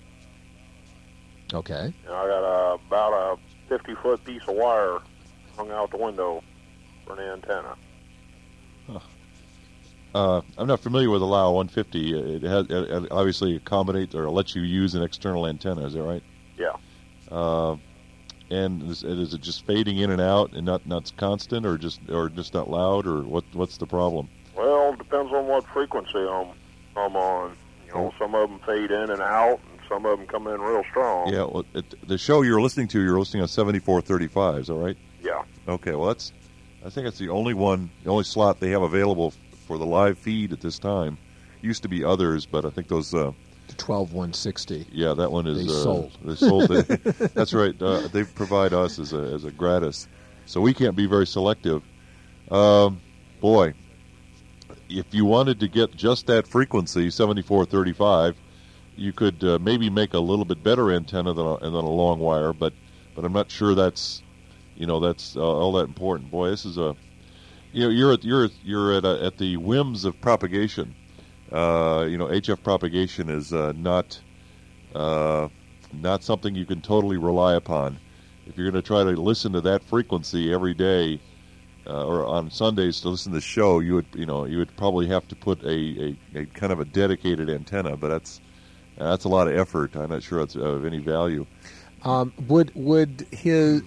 Okay.
And I got a, about a fifty-foot piece of wire hung out the window for an antenna.
Huh. Uh, I'm not familiar with the L A U one fifty. It has it obviously accommodates or lets you use an external antenna. Is that right?
Yeah.
Uh, and is, is it just fading in and out and not not constant, or just or just not loud, or what? What's the problem?
Well, it depends on what frequency I'm I'm on. You know, some of them fade in and out, and some of them come in real strong.
Yeah. Well, it, the show you're listening to, you're listening on seventy-four thirty-five. Is that right?
Yeah.
Okay. Well, that's I think that's the only one, the only slot they have available for the live feed at this time. Used to be others, but I think those. Uh,
the twelve one sixty.
Yeah, that one is.
They
uh,
sold.
They sold. It. That's right. Uh, they provide us as a as a gratis, so we can't be very selective. Um, boy, if you wanted to get just that frequency, seventy-four thirty-five, you could uh, maybe make a little bit better antenna than a, than a long wire, but but I'm not sure that's you know that's uh, all that important. Boy, this is a you know you're at you're you're at a, at the whims of propagation. Uh, you know, H F propagation is uh, not uh, not something you can totally rely upon. If you're going to try to listen to that frequency every day, uh, or on Sundays to listen to the show, you would you know you would probably have to put a, a, a kind of a dedicated antenna, but that's that's a lot of effort. I'm not sure it's of any value.
Um, would would his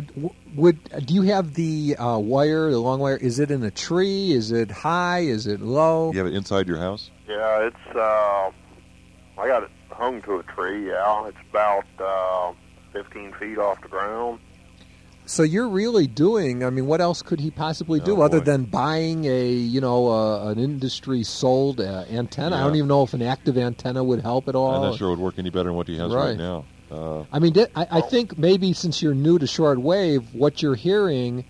would do you have the uh, wire, the long wire? Is it in a tree? Is it high? Is it low?
You have it inside your house?
Yeah, it's, uh, I got it hung to a tree, yeah. It's about uh, fifteen feet off the ground.
So you're really doing, I mean, what else could he possibly do
Oh,
other
boy.
than buying a, you know, uh, an industry-sold uh, antenna? I
Yeah.
don't even know if an active antenna would help at all.
I'm not sure it would work any better than what he has right,
Right.
now. Uh,
I mean, I, I think maybe since you're new to shortwave, what you're hearing,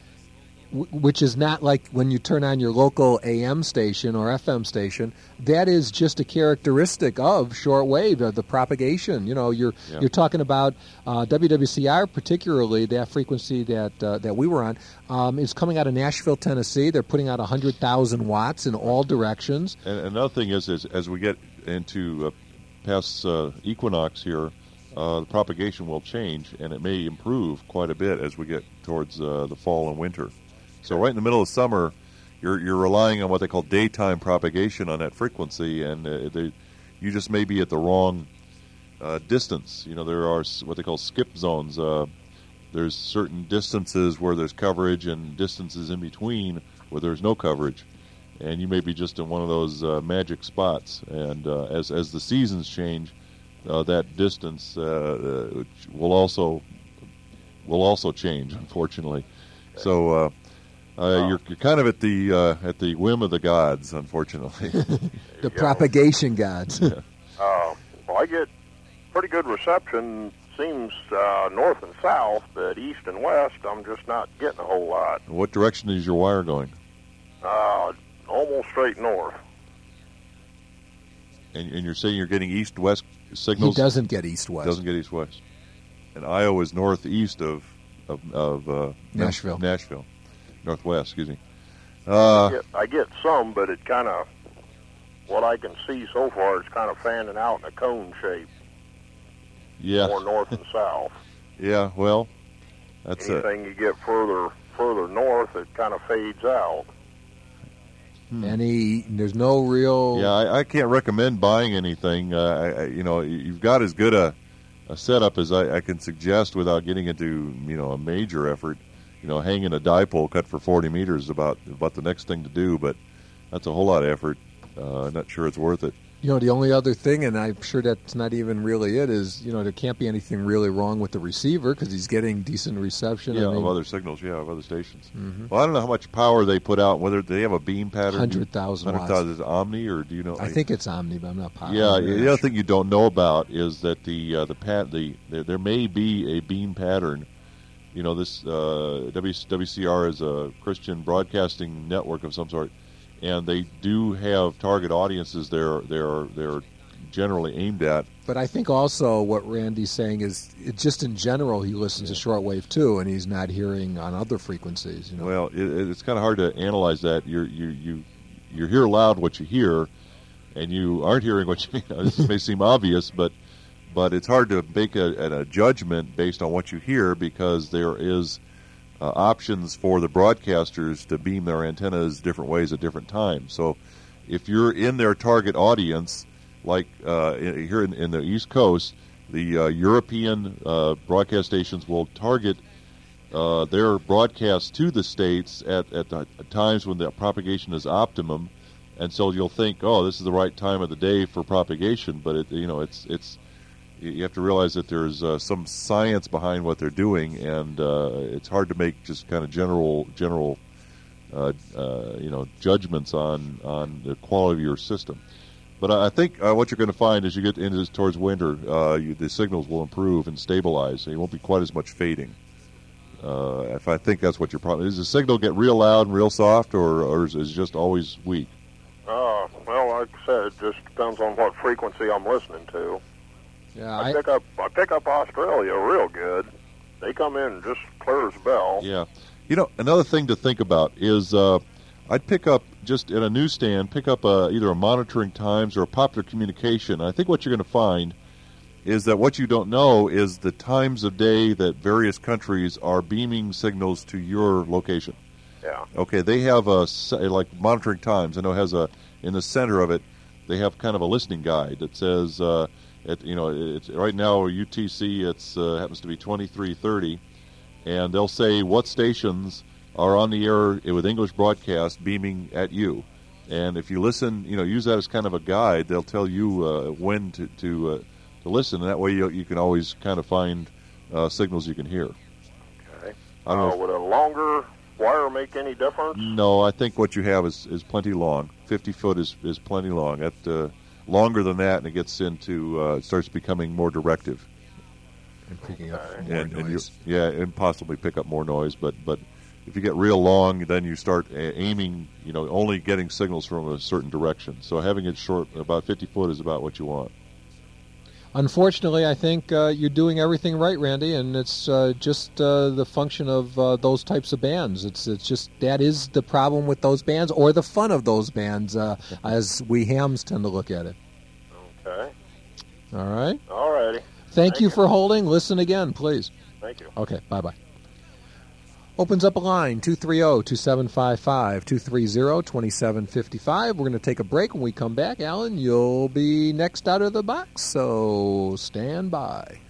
w- which is not like when you turn on your local A M station or F M station, that is just a characteristic of shortwave, of the propagation. You know, you're
Yeah.
you're talking about uh, W W C R, particularly that frequency that uh, that we were on, um, is coming out of Nashville, Tennessee. They're putting out one hundred thousand watts in all directions.
And another thing is, is as we get into uh, past uh, equinox here, uh, the propagation will change, and it may improve quite a bit as we get towards uh, the fall and winter. So right in the middle of summer, you're you're relying on what they call daytime propagation on that frequency, and uh, they, you just may be at the wrong uh, distance. You know, there are s- what they call skip zones. Uh, there's certain distances where there's coverage, and distances in between where there's no coverage. And you may be just in one of those uh, magic spots. And uh, as as the seasons change, uh, that distance uh, uh, will also will also change, unfortunately. So uh, uh, you're you're kind of at the uh, at the whim of the gods, unfortunately.
The propagation gods.
Uh, well, I get pretty good reception. Seems uh, north and south, but east and west, I'm just not getting a whole lot.
What direction is your wire going?
Uh, almost straight north.
And, and you're saying you're getting east-west signals?
He doesn't get east-west.
Doesn't get east-west. And Iowa is northeast of of, of uh,
Nashville.
Nashville, northwest. Excuse me. Uh,
I, get, I get some, but it kind of, what I can see so far, it's kind of fanning out in a cone shape.
yeah.
More north and south.
Yeah. Well, that's uh,
Anything you get further further north, it kind of fades out.
Any, there's no real.
Yeah, I, I can't recommend buying anything. Uh, I, I, you know, you've got as good a, a setup as I, I can suggest without getting into you know a major effort. You know, hanging a dipole cut for forty meters is about about the next thing to do, but that's a whole lot of effort. Uh, I'm not sure it's worth it.
You know, the only other thing, and I'm sure that's not even really it, is, you know, there can't be anything really wrong with the receiver because he's getting decent reception.
Yeah,
I mean,
of other signals. Yeah, of other stations.
Mhm.
Well, I don't know how much power they put out. Whether they have a beam pattern,
one hundred thousand
one hundred thousand is Omni, or do you know?
I think it's Omni, but I'm not positive.
Yeah, the other thing you don't know about is that the uh, the pat the there, there may be a beam pattern. You know, this uh, W W C R is a Christian broadcasting network of some sort, and they do have target audiences they're they're they're generally aimed at.
But I think also what Randy's saying is, it just in general, he listens to shortwave too, and he's not hearing on other frequencies. You know?
Well, it, it's kind of hard to analyze that. You're, you you you hear loud what you hear, and you aren't hearing what you. You know, this may seem obvious, but but it's hard to make a, a judgment based on what you hear because there is uh, options for the broadcasters to beam their antennas different ways at different times. So if you're in their target audience, like uh, in, here in, in the East Coast, the uh, European uh, broadcast stations will target uh, their broadcasts to the States at, at, the, at times when the propagation is optimum, and so you'll think, oh, this is the right time of the day for propagation, but it, you know, it's it's you have to realize that there's uh, some science behind what they're doing, and uh, it's hard to make just kind of general general uh, uh, you know judgments on on the quality of your system. But I think uh, what you're going to find as you get into this, towards winter, uh, you, the signals will improve and stabilize. So you won't be quite as much fading. Uh, if I think that's what your problem is, does the signal get real loud and real soft, or, or is it just always weak?
Uh, well, like I said, it just depends on what frequency I'm listening to.
Yeah,
I,
I,
pick up I pick up Australia real good. They come in just clear as a bell.
Yeah. You know, another thing to think about is uh, I'd pick up, just in a newsstand, pick up a, either a Monitoring Times or a Popular Communication. I think what you're going to find is that what you don't know is the times of day that various countries are beaming signals to your location.
Yeah.
Okay, they have a se- like monitoring times. I know it has a in the center of it. They have kind of a listening guide that says, uh, it, you know, it's right now U T C. It's uh, happens to be twenty-three thirty, and they'll say what stations are on the air with English broadcast beaming at you. And if you listen, you know, use that as kind of a guide. They'll tell you uh, when to to, uh, to listen, and that way you you can always kind of find uh, signals you can hear.
Okay.
I don't know
Uh,
if-
would a longer wire make any difference?
No, I think what you have is, is plenty long. Fifty foot is, is plenty long. At uh, longer than that, and it gets into uh, it starts becoming more directive.
And picking up
and,
more
and you,
noise.
yeah, and possibly pick up more noise. But but if you get real long, then you start a- aiming. You know, only getting signals from a certain direction. So having it short, about fifty foot, is about what you want.
Unfortunately, I think uh, you're doing everything right, Randy, and it's uh, just uh, the function of uh, those types of bands. It's it's just that is the problem with those bands, or the fun of those bands, uh, as we hams tend to look at it.
Okay.
All right.
All righty.
Thank, you for holding. Listen again, please.
Thank you.
Okay, bye-bye. Opens up a line, two three zero, two seven five five, two three zero, two seven five five. We're going to take a break. When we come back, Alan, you'll be next out of the box, so stand by.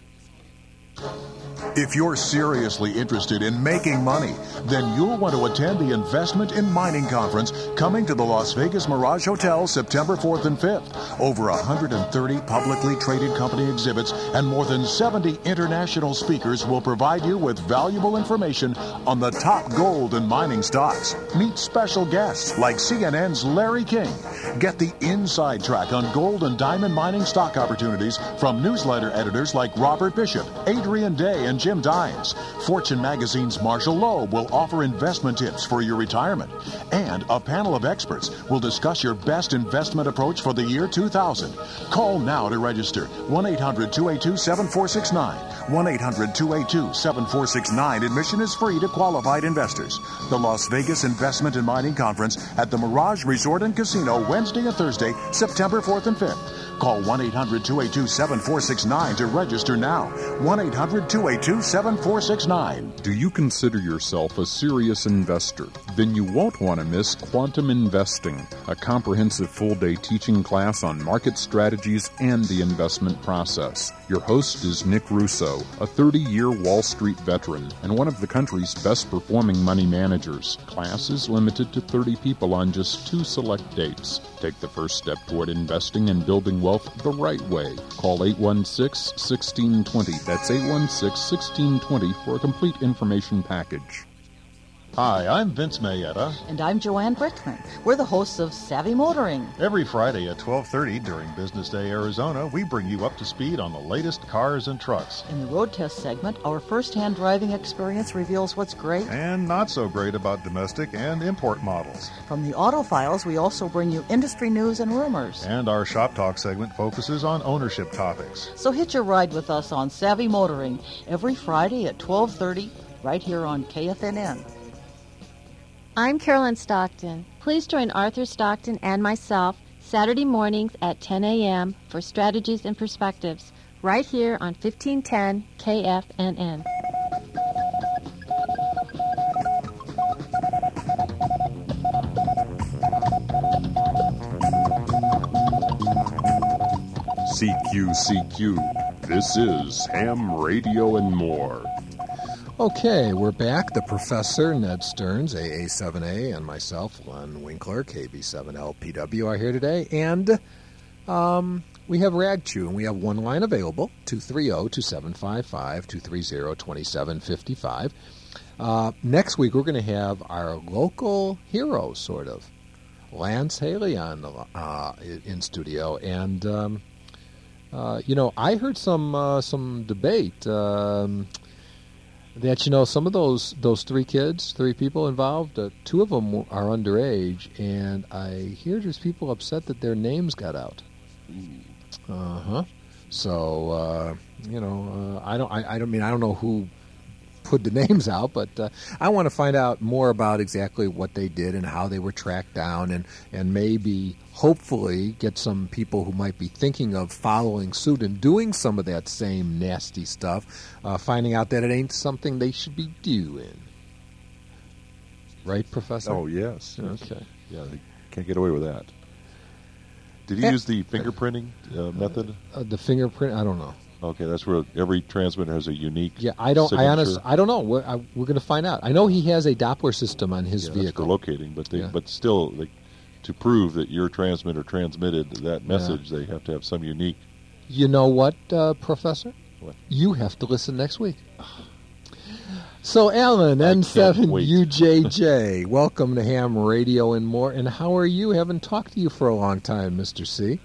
If you're seriously interested in making money, then you'll want to attend the Investment in Mining Conference coming to the Las Vegas Mirage Hotel September fourth and fifth. Over one hundred thirty publicly traded company exhibits and more than seventy international speakers will provide you with valuable information on the top gold and mining stocks. Meet special guests like C N N's Larry King. Get the inside track on gold and diamond mining stock opportunities from newsletter editors like Robert Bishop, Adrian Day, and Jim Dines. Fortune Magazine's Marshall Loeb will offer investment tips for your retirement. And a panel of experts will discuss your best investment approach for the year two thousand. Call now to register. one eight hundred, two eight two, seven four six nine. one eight hundred, two eight two, seven four six nine. Admission is free to qualified investors. The Las Vegas Investment and Mining Conference at the Mirage Resort and Casino, Wednesday and Thursday, September fourth and fifth. Call one eight hundred, two eight two, seven four six nine to register now. one eight hundred, two eight two, seven four six nine.
Do you consider yourself a serious investor? Then you won't want to miss Quantum Investing, a comprehensive full-day teaching class on market strategies and the investment process. Your host is Nick Russo, a thirty-year Wall Street veteran and one of the country's best-performing money managers. Class is limited to thirty people on just two select dates. Take the first step toward investing and building wealth the right way. Call eight one six, one six two zero. That's eight one six, one six two zero for a complete information package.
Hi, I'm Vince Mayetta.
And I'm Joanne Brickman. We're the hosts of Savvy Motoring.
Every Friday at twelve thirty during Business Day Arizona, we bring you up to speed on the latest cars and trucks.
In the road test segment, our first-hand driving experience reveals what's great
and not so great about domestic and import models.
From the Auto Files, we also bring you industry news and rumors.
And our Shop Talk segment focuses on ownership topics.
So hitch a ride with us on Savvy Motoring every Friday at twelve thirty right here on K F N N.
I'm Carolyn Stockton. Please join Arthur Stockton and myself Saturday mornings at ten a.m. for Strategies and Perspectives, right here on fifteen ten K F N N.
C Q C Q. This is Ham Radio and More.
Okay, we're back. The Professor, Ned Stearns, A A seven A, and myself, Len Winkler, K B seven L P W, are here today. And um, we have Ragchew, and we have one line available, two three zero, two seven five five, two three zero, two seven five five. Uh, next week, we're going to have our local hero, sort of, Lance Haley, on uh, in studio. And, um, uh, you know, I heard some, uh, some debate. Um, That, you know, some of those those three kids, three people involved, uh, two of them are underage, and I hear there's people upset that their names got out. Uh huh. So uh, you know, uh, I don't, I, I don't mean I don't know who put the names out, but uh, I want to find out more about exactly what they did and how they were tracked down, and and maybe hopefully get some people who might be thinking of following suit and doing some of that same nasty stuff, uh, finding out that it ain't something they should be doing. Right, Professor?
Oh, yes.
Okay.
Yeah, they can't get away with that. Did you
Eh.
use the fingerprinting uh, method?
Uh, the fingerprint, I don't know.
Okay, that's where every transmitter has a unique
Yeah, I don't.
signature.
I honest, I don't know. We're, I, we're going to find out. I know he has a Doppler system on his
Yeah, that's
vehicle.
for locating, but they,
Yeah.
but still, they, to prove that your transmitter transmitted that message, they have to have some unique.
You know what, uh, Professor?
What?
You have to listen next week. So, Alan, N
can't
seven
wait.
U J J, welcome to Ham Radio and more. And how are you? Haven't talked to you for a long time, Mister C.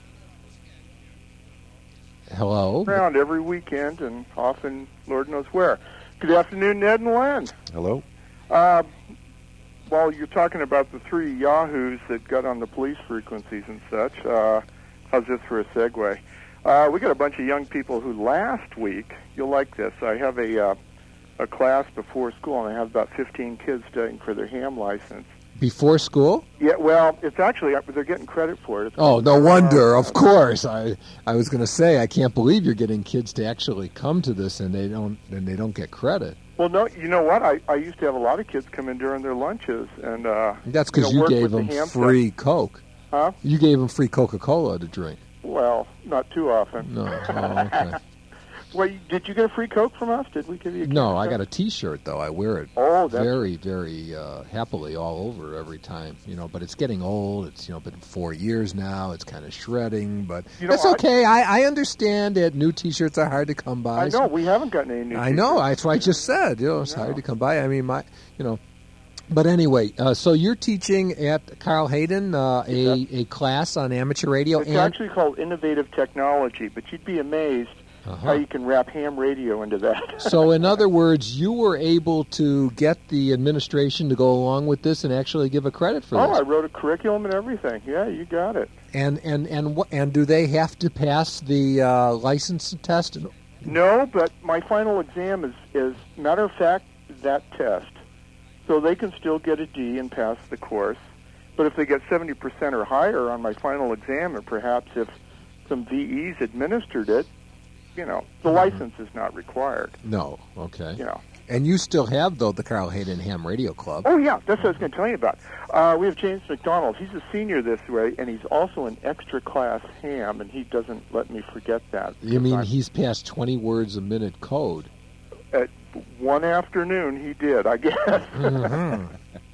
Hello.
Around every weekend and often Lord knows where. Good afternoon, Ned and Len.
Hello.
Uh, while you're talking about the three yahoos that got on the police frequencies and such, uh, how's this for a segue? Uh, we got a bunch of young people who last week, you'll like this, I have a uh, a class before school, and I have about fifteen kids studying for their ham license.
Before school?
Yeah, well, it's actually, they're getting credit for it. It's
Oh, no wonder. Of course. I I was going to say, I can't believe you're getting kids to actually come to this and they don't and they don't get credit.
Well, no, you know what? I, I used to have a lot of kids come in during their lunches, and uh,
That's because
you, know,
you,
work
gave
with
them
the ham
free
stuff.
Coke.
Huh?
You gave them free Coca-Cola to drink.
Well, not too often.
No. Oh, okay.
Well, you- did you get a free Coke from us? Did we give you a
No,
Coke?
I got a T-shirt though. I wear it
Oh, that's-
very, very uh, happily all over every time. You know, but it's getting old. It's you know been four years now. It's kind of shredding, but
You know,
that's
I-
okay. I, I understand that new T-shirts are hard to come by.
I know, we haven't gotten any new
I know.
t-shirts.
That's what I just said. You know, it's hard to come by. I mean, my, you know. But anyway, uh, so you're teaching at Carl Hayden uh, a a class on amateur radio,
It's
and
actually called Innovative Technology, but you'd be amazed
Uh-huh.
how you can wrap ham radio into that.
so in other words, you were able to get the administration to go along with this and actually give a credit for
Oh,
this.
I wrote a curriculum and everything. Yeah, you got it.
And and and what? And do they have to pass the uh, license test?
No, but my final exam is, is matter of fact, that test. So they can still get a D and pass the course. But if they get seventy percent or higher on my final exam, or perhaps if some V Es administered it, you know, the license is not required.
No. Okay.
You know.
And you still have though the Carl Hayden Ham Radio Club.
Oh, yeah, that's what I was going to tell you about. Uh, we have James McDonald. He's a senior this way, and he's also an extra class ham, and he doesn't let me forget that.
You mean he's past twenty words a minute code?
At one afternoon, he did, I guess.
Mhm.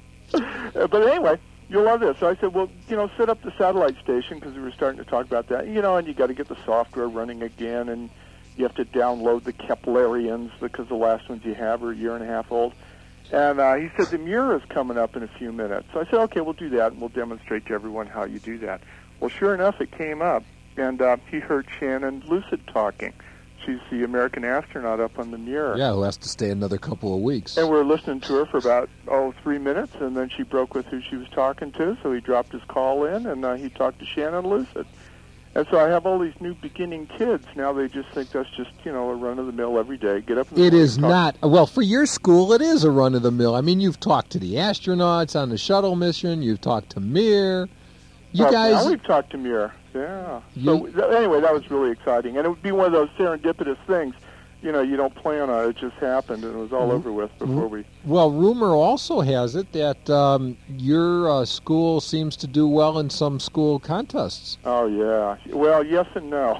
Uh, but anyway, you'll love this. So I said, well, you know, set up the satellite station, because we were starting to talk about that. You know, and you got to get the software running again, and you have to download the Keplerians, because the last ones you have are a year and a half old. And uh, he said, the Mura is coming up in a few minutes. So I said, okay, we'll do that, and we'll demonstrate to everyone how you do that. Well, sure enough, it came up, and uh, he heard Shannon Lucid talking. She's the American astronaut up on the Mura.
Yeah, who has to stay another couple of weeks.
And we were listening to her for about, oh, three minutes, and then she broke with who she was talking to, so he dropped his call in, and uh, he talked to Shannon Lucid. And so I have all these new beginning kids. Now they just think that's just, you know, a run-of-the-mill every day. Get up in the
It
morning,
is
talk-
not. Well, for your school, it is a run of the mill. I mean, you've talked to the astronauts on the shuttle mission. You've talked to Mir. You
well,
guys.
Now we've talked to Mir. Yeah.
You-
So th- anyway, that was really exciting. And it would be one of those serendipitous things. You know, you don't plan on it. It just happened, and it was all
Mhm.
over with before we...
Well, rumor also has it that um, your uh, school seems to do well in some school contests.
Oh, yeah. Well, yes and no.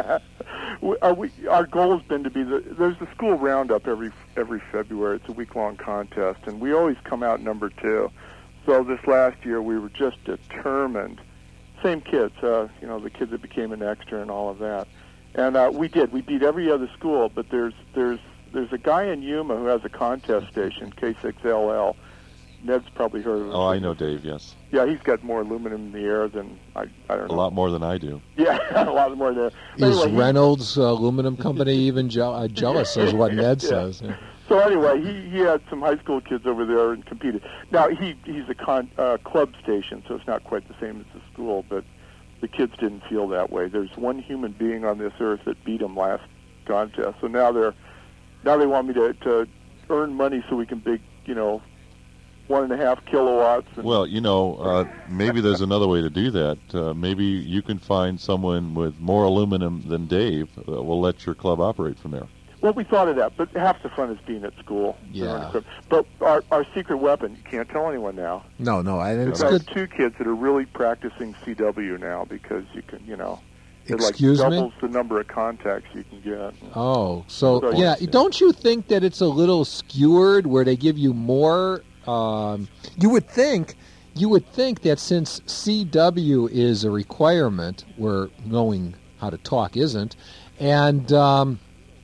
we, uh, we, our goal has been to be the... There's the school roundup every every February. It's a week-long contest, and we always come out number two. So this last year, we were just determined. Same kids, uh, you know, the kid that became an extra and all of that. And uh, we did. We beat every other school, but there's there's there's a guy in Yuma who has a contest station, K six L L. Ned's probably heard of him.
Oh, I know Dave, yes.
Yeah, he's got more aluminum in the air than I, I don't
A
know.
lot more than I do.
Yeah, a lot more there.
Is
Anyway, he-
Reynolds uh, Aluminum Company even je- uh, jealous, as what Ned
Yeah.
says? Yeah.
So anyway, he, he had some high school kids over there and competed. Now he he's a con, uh, club station, so it's not quite the same as the school, but the kids didn't feel that way. There's one human being on this earth that beat them last contest, so now they're now they want me to to earn money so we can big you know one and a half kilowatts. And,
Well, you know, uh, maybe there's another way to do that. Uh, maybe you can find someone with more aluminum than Dave that will let your club operate from there.
Well, we thought of that, but half the fun is being at school.
Yeah.
But our our secret weapon, you can't tell anyone now.
No, no, I
We've
it's
got
good.
two kids that are really practicing C W now because you can, you know, it
Excuse me?
like doubles the number of contacts you can get.
Oh, so
So-
yeah, don't you think that it's a little skewered where they give you more? Um, you would think, you would think that since C W is a requirement, where knowing how to talk isn't, and um,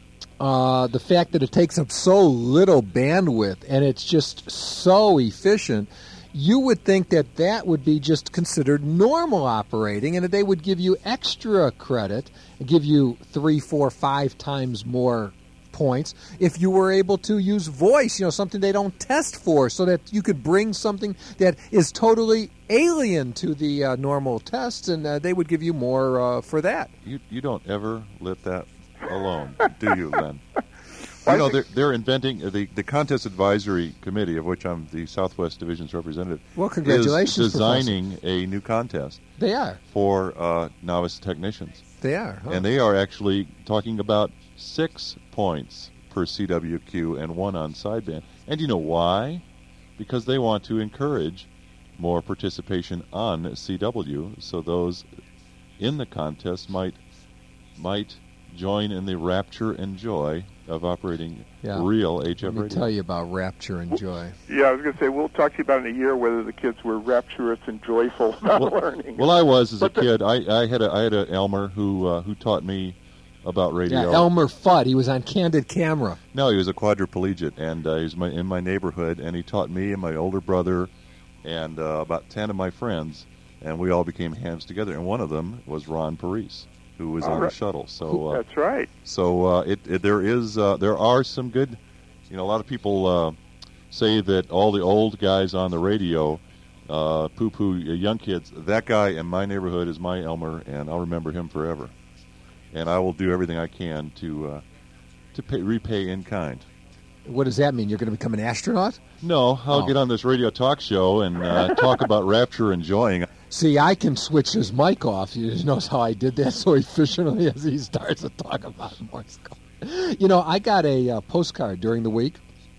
uh, the fact that it takes up so little bandwidth and it's just so efficient. You would think that that would be just considered normal operating, and that they would give you extra credit, and give you three, four, five times more points if you were able to use voice, you know, something they don't test for, so that you could bring something that is totally alien to the uh, normal tests, and uh, they would give you more uh, for that.
You you don't ever let that alone, do you, Len? You know, they're, they're inventing, uh, the, the Contest Advisory Committee, of which I'm the Southwest Division's representative,
Well, congratulations,
is designing a new contest
They are.
for uh, novice technicians.
They are. Huh?
And they are actually talking about six points per C W Q and one on sideband. And you know why? Because they want to encourage more participation on C W, so those in the contest might might join in the rapture and joy of operating
Yeah.
real H F
Let me
radio.
tell you about rapture and joy.
Yeah, I was going to say, we'll talk to you about in a year whether the kids were rapturous and joyful about
well,
learning.
well, I was as a
But the-
kid. I, I had a I had a Elmer who uh, who taught me about radio.
Yeah, Elmer Fudd. He was on Candid Camera.
No, he was a quadriplegic, and uh, he was my, in my neighborhood, and he taught me and my older brother and uh, about ten of my friends, and we all became hands together. And one of them was Ron Parise, who was
All
on
right.
the shuttle. So uh,
That's right.
So uh, it, it there is uh, there are some good, you know, a lot of people uh, say that all the old guys on the radio uh, poo-poo young kids. That guy in my neighborhood is my Elmer, and I'll remember him forever. And I will do everything I can to uh, to pay, repay in kind.
What does that mean? You're going to become an astronaut?
No, I'll
Oh.
get on this radio talk show and uh, talk about rapture and joying.
See, I can switch his mic off. You just notice how I did that so efficiently as he starts to talk about Morse code. You know, I got a uh, postcard during the week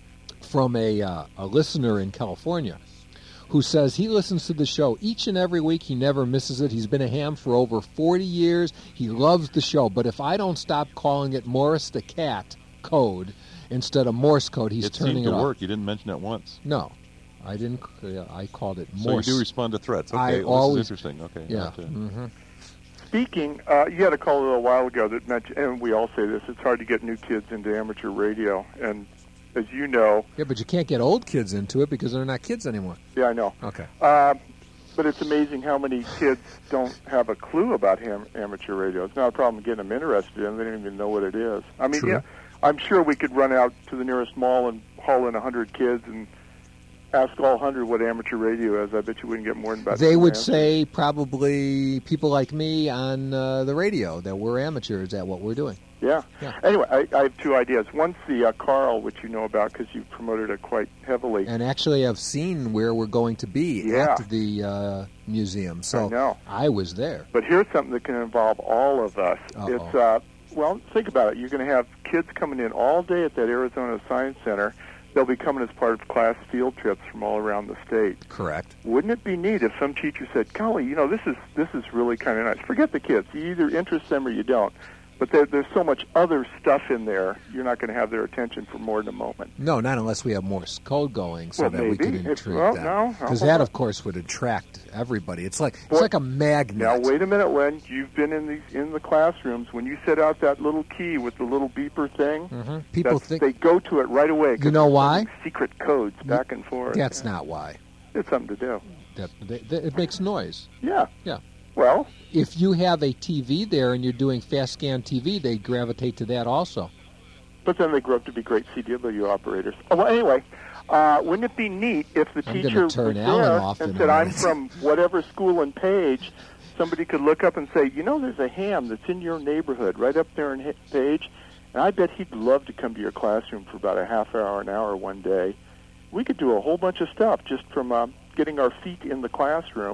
from a, uh, a listener in California who says he listens to the show each and every week. He never misses it. He's been a ham for over forty years. He loves the show. But if I don't stop calling it Morris the Cat code instead of Morse code, he's
it
turning
seemed
it
to
off.
work. You didn't mention it once.
No, I didn't. Uh, I called it
So
Morse.
you do respond to threats. Okay,
I
well,
always,
this is interesting. Okay,
Yeah.
I'll have to-
hmm
Speaking, uh, you had a call a little while ago that mentioned, and we all say this, it's hard to get new kids into amateur radio. And as you know,
Yeah, but you can't get old kids into it because they're not kids anymore.
yeah, I know.
Okay.
Uh, but it's amazing how many kids don't have a clue about ham- amateur radio. It's not a problem getting them interested in. They don't even know what it is. I mean,
True.
yeah, I'm sure we could run out to the nearest mall and haul in one hundred kids and ask all one hundred what amateur radio is. I bet you wouldn't get more than about
They
two
would
answers.
say probably people like me on uh, the radio that we're amateurs at what we're doing.
Yeah.
Yeah.
Anyway, I, I have two ideas. One's the uh, Carl, which you know about because you've promoted it quite heavily.
And actually, I've seen where we're going to be
Yeah.
at the uh, museum. So
I know.
I was there.
But here's something that can involve all of us.
Uh-oh.
It's uh, well, think about it. You're going to have kids coming in all day at that Arizona Science Center. They'll be coming as part of class field trips from all around the state.
Correct.
Wouldn't it be neat if some teacher said, "Golly, you know, this is this is really kind of nice." Forget the kids. You either interest them or you don't. But there, there's so much other stuff in there, you're not going to have their attention for more than a moment.
No, not unless we have Morse code going so
Well,
that we
maybe.
could
If-
intrigue
well,
them.
no,
Because
hold
that,
on.
of course, would attract everybody. It's like
Boy,
it's like a magnet.
Now, wait a minute, Len. You've been in these in the classrooms. When you set out that little key with the little beeper thing,
Mhm. People
that's-
think-
they go to it right away. 'cause
You know
they're
why?
sending Secret codes back and forth.
That's not why.
It's something to do.
That, that, that- it makes noise.
Yeah.
Yeah.
Well,
if you have a T V there and you're doing fast scan T V, they gravitate to that also.
But then they grow up to be great C W operators. Oh, well, anyway, uh, wouldn't it be neat if the
I'm gonna
teacher
turn
was
Alan
there
off
and
in a
said, "I'm
minute."
from whatever school in Page," somebody could look up and say, "You know, there's a ham that's in your neighborhood, right up there in Hi- Page, and I bet he'd love to come to your classroom for about a half hour, an hour one day." We could do a whole bunch of stuff just from uh, getting our feet in the classroom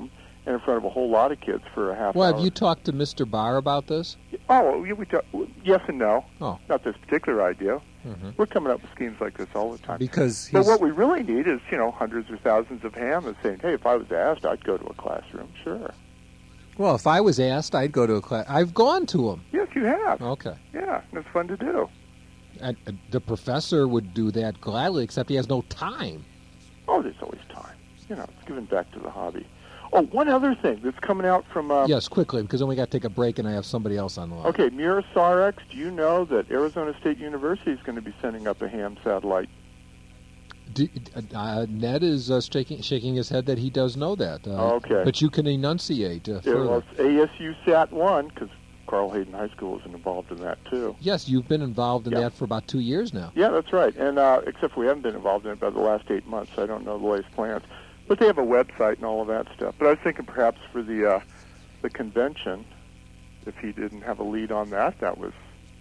and in front of a whole lot of kids for a half
Well,
hour.
have you talked to Mister Barr about this?
Oh, we, we talk, yes and no.
Oh.
Not this particular idea.
Mm-hmm.
We're coming up with schemes like this all the time.
Because
But
he's-
what we really need is, you know, hundreds or thousands of ham is saying, hey, if I was asked, I'd go to a classroom. Sure.
Well, if I was asked, I'd go to a class. I've gone to them.
Yes, you have.
Okay.
Yeah, and it's fun to do.
And uh, the professor would do that gladly, except he has no time.
Oh, there's always time. You know, it's giving back to the hobby. Oh, one other thing that's coming out from... Uh,
Yes, quickly, because then we got to take a break and I have somebody else on the line.
Okay, Mirasarex, do you know that Arizona State University is going to be sending up a ham satellite?
Do, uh, Ned is uh, shaking, shaking his head that he does know that. Uh,
Okay.
But you can enunciate uh,
Yeah,
further.
well, it's A S U Sat one, because Carl Hayden High School is involved in that, too.
Yes, you've been involved in
Yeah.
that for about two years now.
Yeah, that's right. And uh, except for we haven't been involved in it about the last eight months, so I don't know the latest plans. But they have a website and all of that stuff. But I was thinking perhaps for the uh, the convention, if he didn't have a lead on that, that was...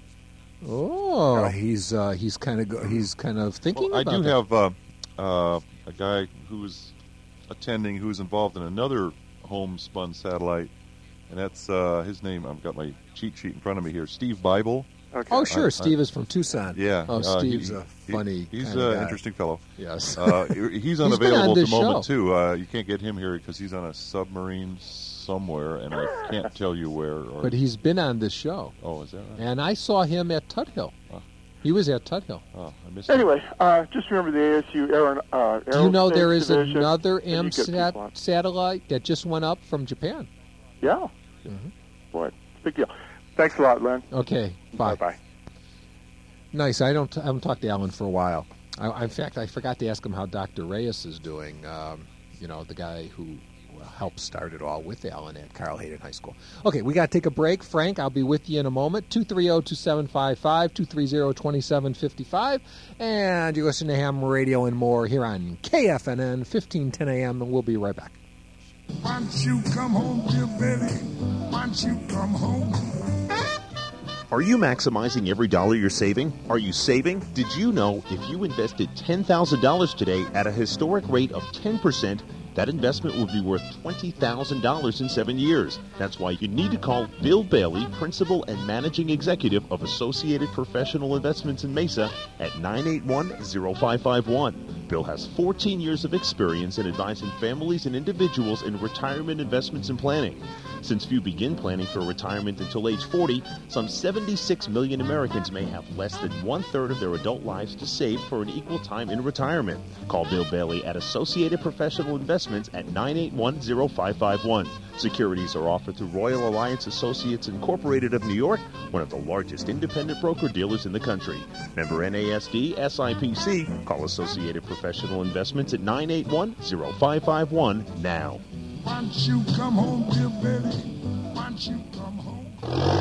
Oh, he's uh, he's kind of go- he's kind of thinking
Well, I
about
do
that.
have uh, uh, a guy who's attending who's involved in another homespun satellite, and that's uh, his name. I've got my cheat sheet in front of me here. Steve Bible.
Okay.
Oh, sure.
I- I-
Steve is from Tucson.
Yeah.
Oh,
uh,
Steve's
he-
a
he-
funny
He's
kind
an
of guy.
interesting fellow.
Yes.
uh, he's
He's been
unavailable
on
at the
this
moment,
show.
too. Uh, you can't get him here because he's on a submarine somewhere, and I can't tell you where. Or...
But he's been on this show.
Oh, is that right?
And I saw him at Tuthill. He was at Tuthill.
Oh, I missed
Anyway, uh, just remember the A S U Aeron, uh,
Do you know
Aerospace
there is
Division,
another
and you get
AMSAT
people on.
satellite that just went up from Japan?
Yeah.
Mm-hmm.
Boy, it's a big deal. Thanks a lot, Len.
Okay, bye.
Bye-bye.
Nice. I don't. I haven't talked to Alan for a while. I, in fact, I forgot to ask him how Doctor Reyes is doing. Um, you know, the guy who helped start it all with Alan at Carl Hayden High School. Okay, we got to take a break. Frank, I'll be with you in a moment. two three zero, two seven five five, two three zero, two seven five five. And you listen to Ham Radio and more here on K F N N, fifteen ten a.m., and we'll be right back.
Why don't you come home, dear Betty? Why don't you come home?
Are you maximizing every dollar you're saving? Are you saving? Did you know if you invested ten thousand dollars today at a historic rate of ten percent, that investment would be worth twenty thousand dollars in seven years. That's why you need to call Bill Bailey, Principal and Managing Executive of Associated Professional Investments in Mesa at nine eight one, zero five five one. Bill has fourteen years of experience in advising families and individuals in retirement investments and planning. Since few begin planning for retirement until age forty, some seventy-six million Americans may have less than one-third of their adult lives to save for an equal time in retirement. Call Bill Bailey at Associated Professional Investments at nine eight one, zero five five one. Securities are offered through Royal Alliance Associates Incorporated of New York, one of the largest independent broker-dealers in the country. Member N A S D, S I P C. Call Associated Professional Investments at nine eight one, zero five five one now.
Why don't you come home, dear Betty? Why don't you come home?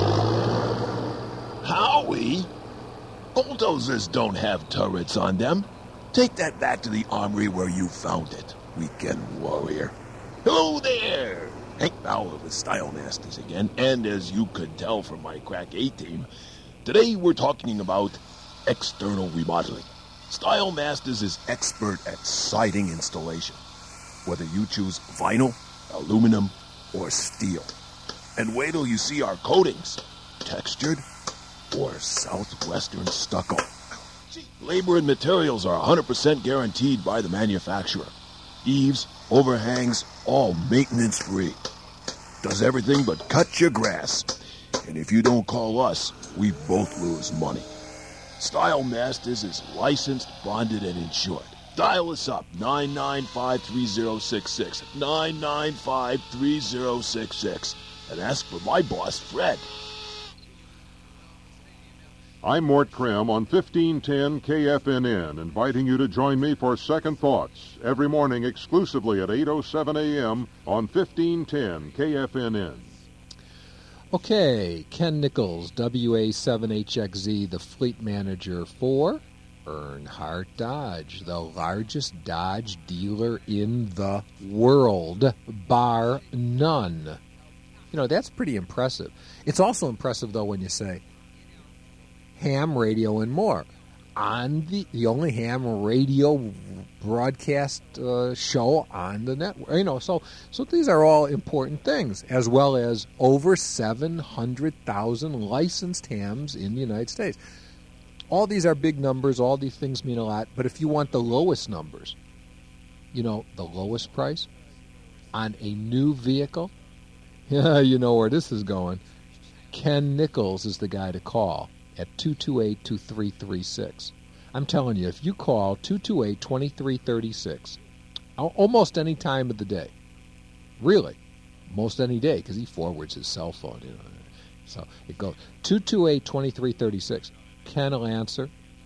Howie? Bulldozers don't have turrets on them. Take that back to the armory where you found it, weekend warrior. Hello there! Hank Bauer with Style Masters again, and as you could tell from my Crack eight team, today we're talking about external remodeling. Style Masters is expert at siding installation, whether you choose vinyl, aluminum, or steel. And wait till you see our coatings, textured or southwestern stucco. Labor and materials are one hundred percent guaranteed by the manufacturer. Eaves, overhangs, all maintenance-free. Does everything but cut your grass. And if you don't call us, we both lose money. Style Masters is licensed, bonded, and insured. Dial us up, nine nine five, three zero six six, nine nine five, three zero six six, and ask for my boss, Fred.
I'm Mort Krim on fifteen ten K F N N, inviting you to join me for Second Thoughts every morning exclusively at eight oh seven a.m. on fifteen ten K F N N.
Okay, Ken Nichols, W A seven H X Z, the fleet manager for Earnhardt Dodge, the largest Dodge dealer in the world, bar none. You know, that's pretty impressive. It's also impressive, though, when you say ham, radio, and more. on the the only ham radio broadcast uh, show on the network. You know, so so these are all important things, as well as over seven hundred thousand licensed hams in the United States. All these are big numbers. All these things mean a lot. But if you want the lowest numbers, you know, the lowest price on a new vehicle, yeah, you know where this is going. Ken Nichols is the guy to call at two two eight, two three three six. I'm telling you, if you call two two eight, two three three six, almost any time of the day, really, most any day, because he forwards his cell phone, you know. So it goes two two eight, two three three six. Ken will answer,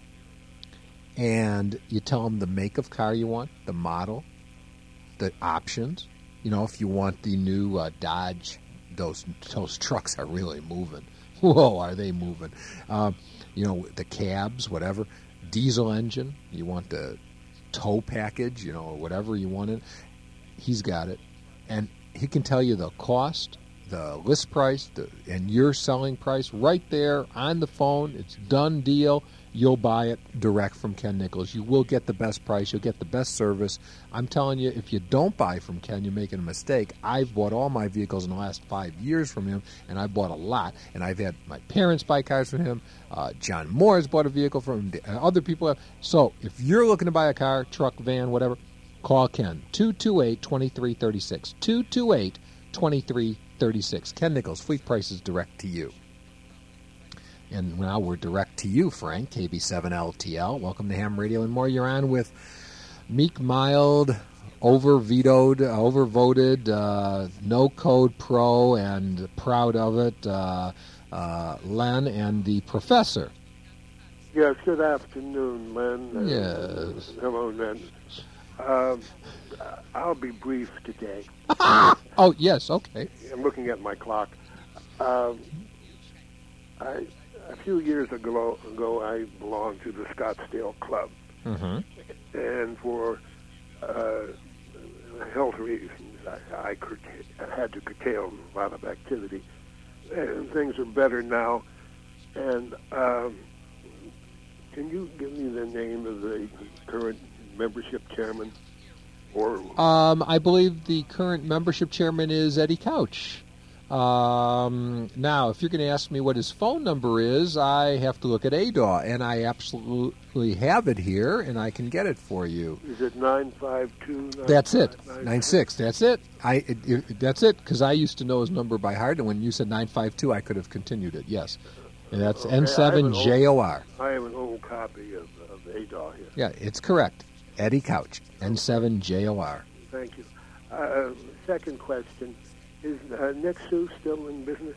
and you tell him the make of car you want, the model, the options. You know, if you want the new uh, Dodge, those those trucks are really moving. Whoa, are they moving? Uh, you know, the cabs, whatever. Diesel engine, you want the tow package, you know, whatever you want it. He's got it. And he can tell you the cost, the list price, the, and your selling price right there on the phone. It's done deal. You'll buy it direct from Ken Nichols. You will get the best price. You'll get the best service. I'm telling you, if you don't buy from Ken, you're making a mistake. I've bought all my vehicles in the last five years from him, and I bought a lot. And I've had my parents buy cars from him. Uh, John Moore has bought a vehicle from him. Other people have. So if you're looking to buy a car, truck, van, whatever, call Ken. two two eight, two three three six. two two eight, two three three six. Ken Nichols, fleet prices direct to you. And now we're direct to you, Frank, K B seven L T L. Welcome to Ham Radio and More. You're on with meek, mild, over-vetoed, uh, overvoted, uh, no-code pro, and proud of it, uh, uh, Len and the professor.
Yes, good afternoon, Len.
Yes.
Uh, hello, Len. Um, I'll be brief today.
Oh, yes, okay.
I'm looking at my clock. Um, I... A few years ago, ago, I belonged to the Scottsdale Club,
mm-hmm.
and for uh, health reasons, I, I, curta- I had to curtail a lot of activity. And things are better now. And um, can you give me the name of the current membership chairman? Or
um, I believe the current membership chairman is Eddie Couch. Um, now, if you're going to ask me what his phone number is, I have to look at A D A W, and I absolutely have it here, and I can get it for you.
Is it nine five two?
That's it, nine six. That's it. I. It, it, that's it, because I used to know his number by heart, and when you said nine five two, I could have continued it, yes. And that's
okay,
N seven J O R.
I have an old copy of, of A D A W here.
Yeah, it's correct. Eddie Couch, N seven J O R.
Thank you. Uh, second question. Is uh, Nick Sue still in business?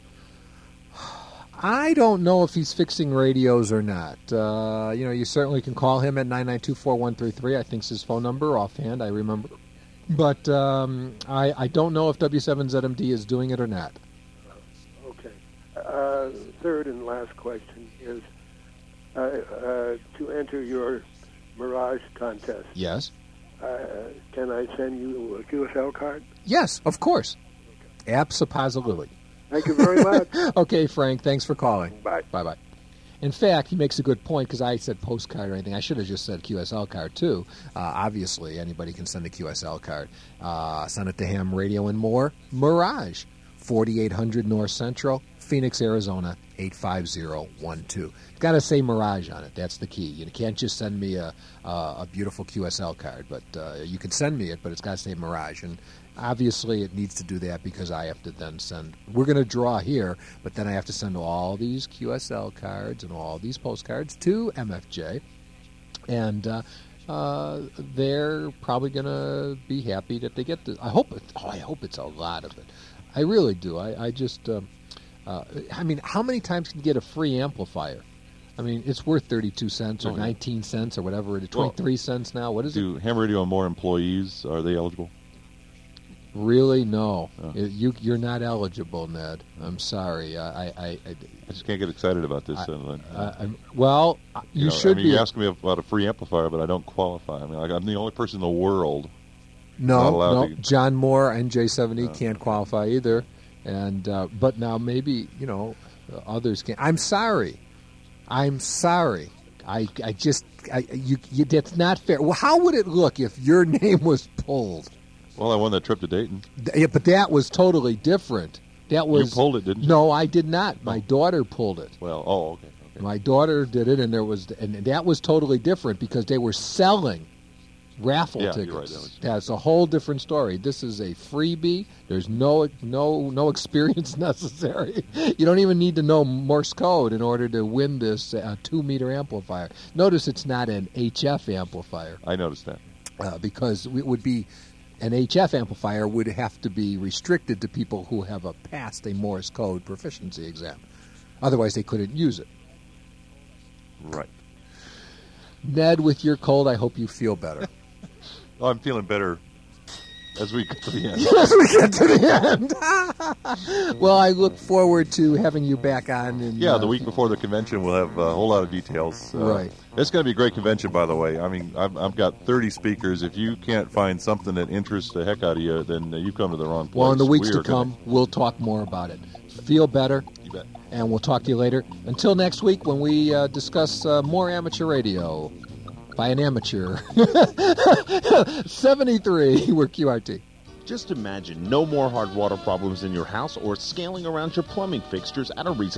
I don't know if he's fixing radios or not. Uh, you know, you certainly can call him at nine nine two, four one three three. I think it's his phone number offhand, I remember. But um, I, I don't know if W seven Z M D is doing it or not.
Okay. Uh, third and last question is uh, uh, to enter your Mirage contest.
Yes.
Uh, can I send you a Q S L card?
Yes, of course. Abso-positively.
Thank you very much.
Okay, Frank, thanks for calling.
Bye.
Bye-bye. In fact, he makes a good point, because I said postcard or anything. I should have just said Q S L card, too. Uh, obviously, anybody can send a Q S L card. Uh, send it to Ham Radio and More. Mirage, forty-eight hundred North Central, Phoenix, Arizona, eight five zero one two. It's got to say Mirage on it. That's the key. You can't just send me a, a, a beautiful Q S L card, but uh, you can send me it, but it's got to say Mirage. And obviously, it needs to do that because I have to then send. We're going to draw here, but then I have to send all these Q S L cards and all these postcards to M F J, and uh, uh, they're probably going to be happy that they get this. I hope. It, oh, I hope it's a lot of it. I really do. I, I just. Um, uh, I mean, how many times can you get a free amplifier? I mean, it's worth thirty-two cents or
oh, yeah.
nineteen cents or whatever it is. twenty-three well, cents now. What is
do
it? Do
Ham Radio and More employees, are they eligible?
Really? No.
Oh.
You, you're not eligible, Ned. I'm sorry. I, I, I,
I just can't get excited about this.
I,
uh,
uh, well, you,
you know,
should
I mean,
be.
You asked me about a free amplifier, but I don't qualify. I mean, like, I'm the only person in the world.
No, no.
To...
John Moore and J seventy uh, can't qualify either. And uh, but now maybe, you know, others can. I'm sorry. I'm sorry. I, I just, I, you, you, that's not fair. Well, how would it look if your name was pulled?
Well, I won that trip to Dayton.
Yeah, but that was totally different. That was
You pulled it, didn't you?
No, I did not. My daughter pulled it.
Well, oh, okay. okay.
My daughter did it, and there was, and that was totally different because they were selling raffle
Yeah,
tickets.
you're right, that was-
That's a whole different story. This is a freebie. There's no no no experience necessary. You don't even need to know Morse code in order to win this uh, two meter amplifier. Notice it's not an H F amplifier.
I noticed that.
Uh, because it would be an H F amplifier would have to be restricted to people who have a passed a Morse code proficiency exam. Otherwise, they couldn't use it.
Right.
Ned, with your cold, I hope you feel better.
Oh, I'm feeling better as we get to the end.
As we get to the end. Well, I look forward to having you back on. In,
Yeah,
uh,
the week before the convention, we'll have a whole lot of details. Uh,
Right.
It's going to be a great convention, by the way. I mean, I've, I've got thirty speakers. If you can't find something that interests the heck out of you, then uh, you've come to the wrong place.
Well, in the weeks
We
to
are gonna-
come, we'll talk more about it. Feel better.
You bet.
And we'll talk to you later. Until next week when we uh, discuss uh, more amateur radio by an amateur. seventy-three, we're Q R T.
Just imagine no more hard water problems in your house or scaling around your plumbing fixtures at a reasonable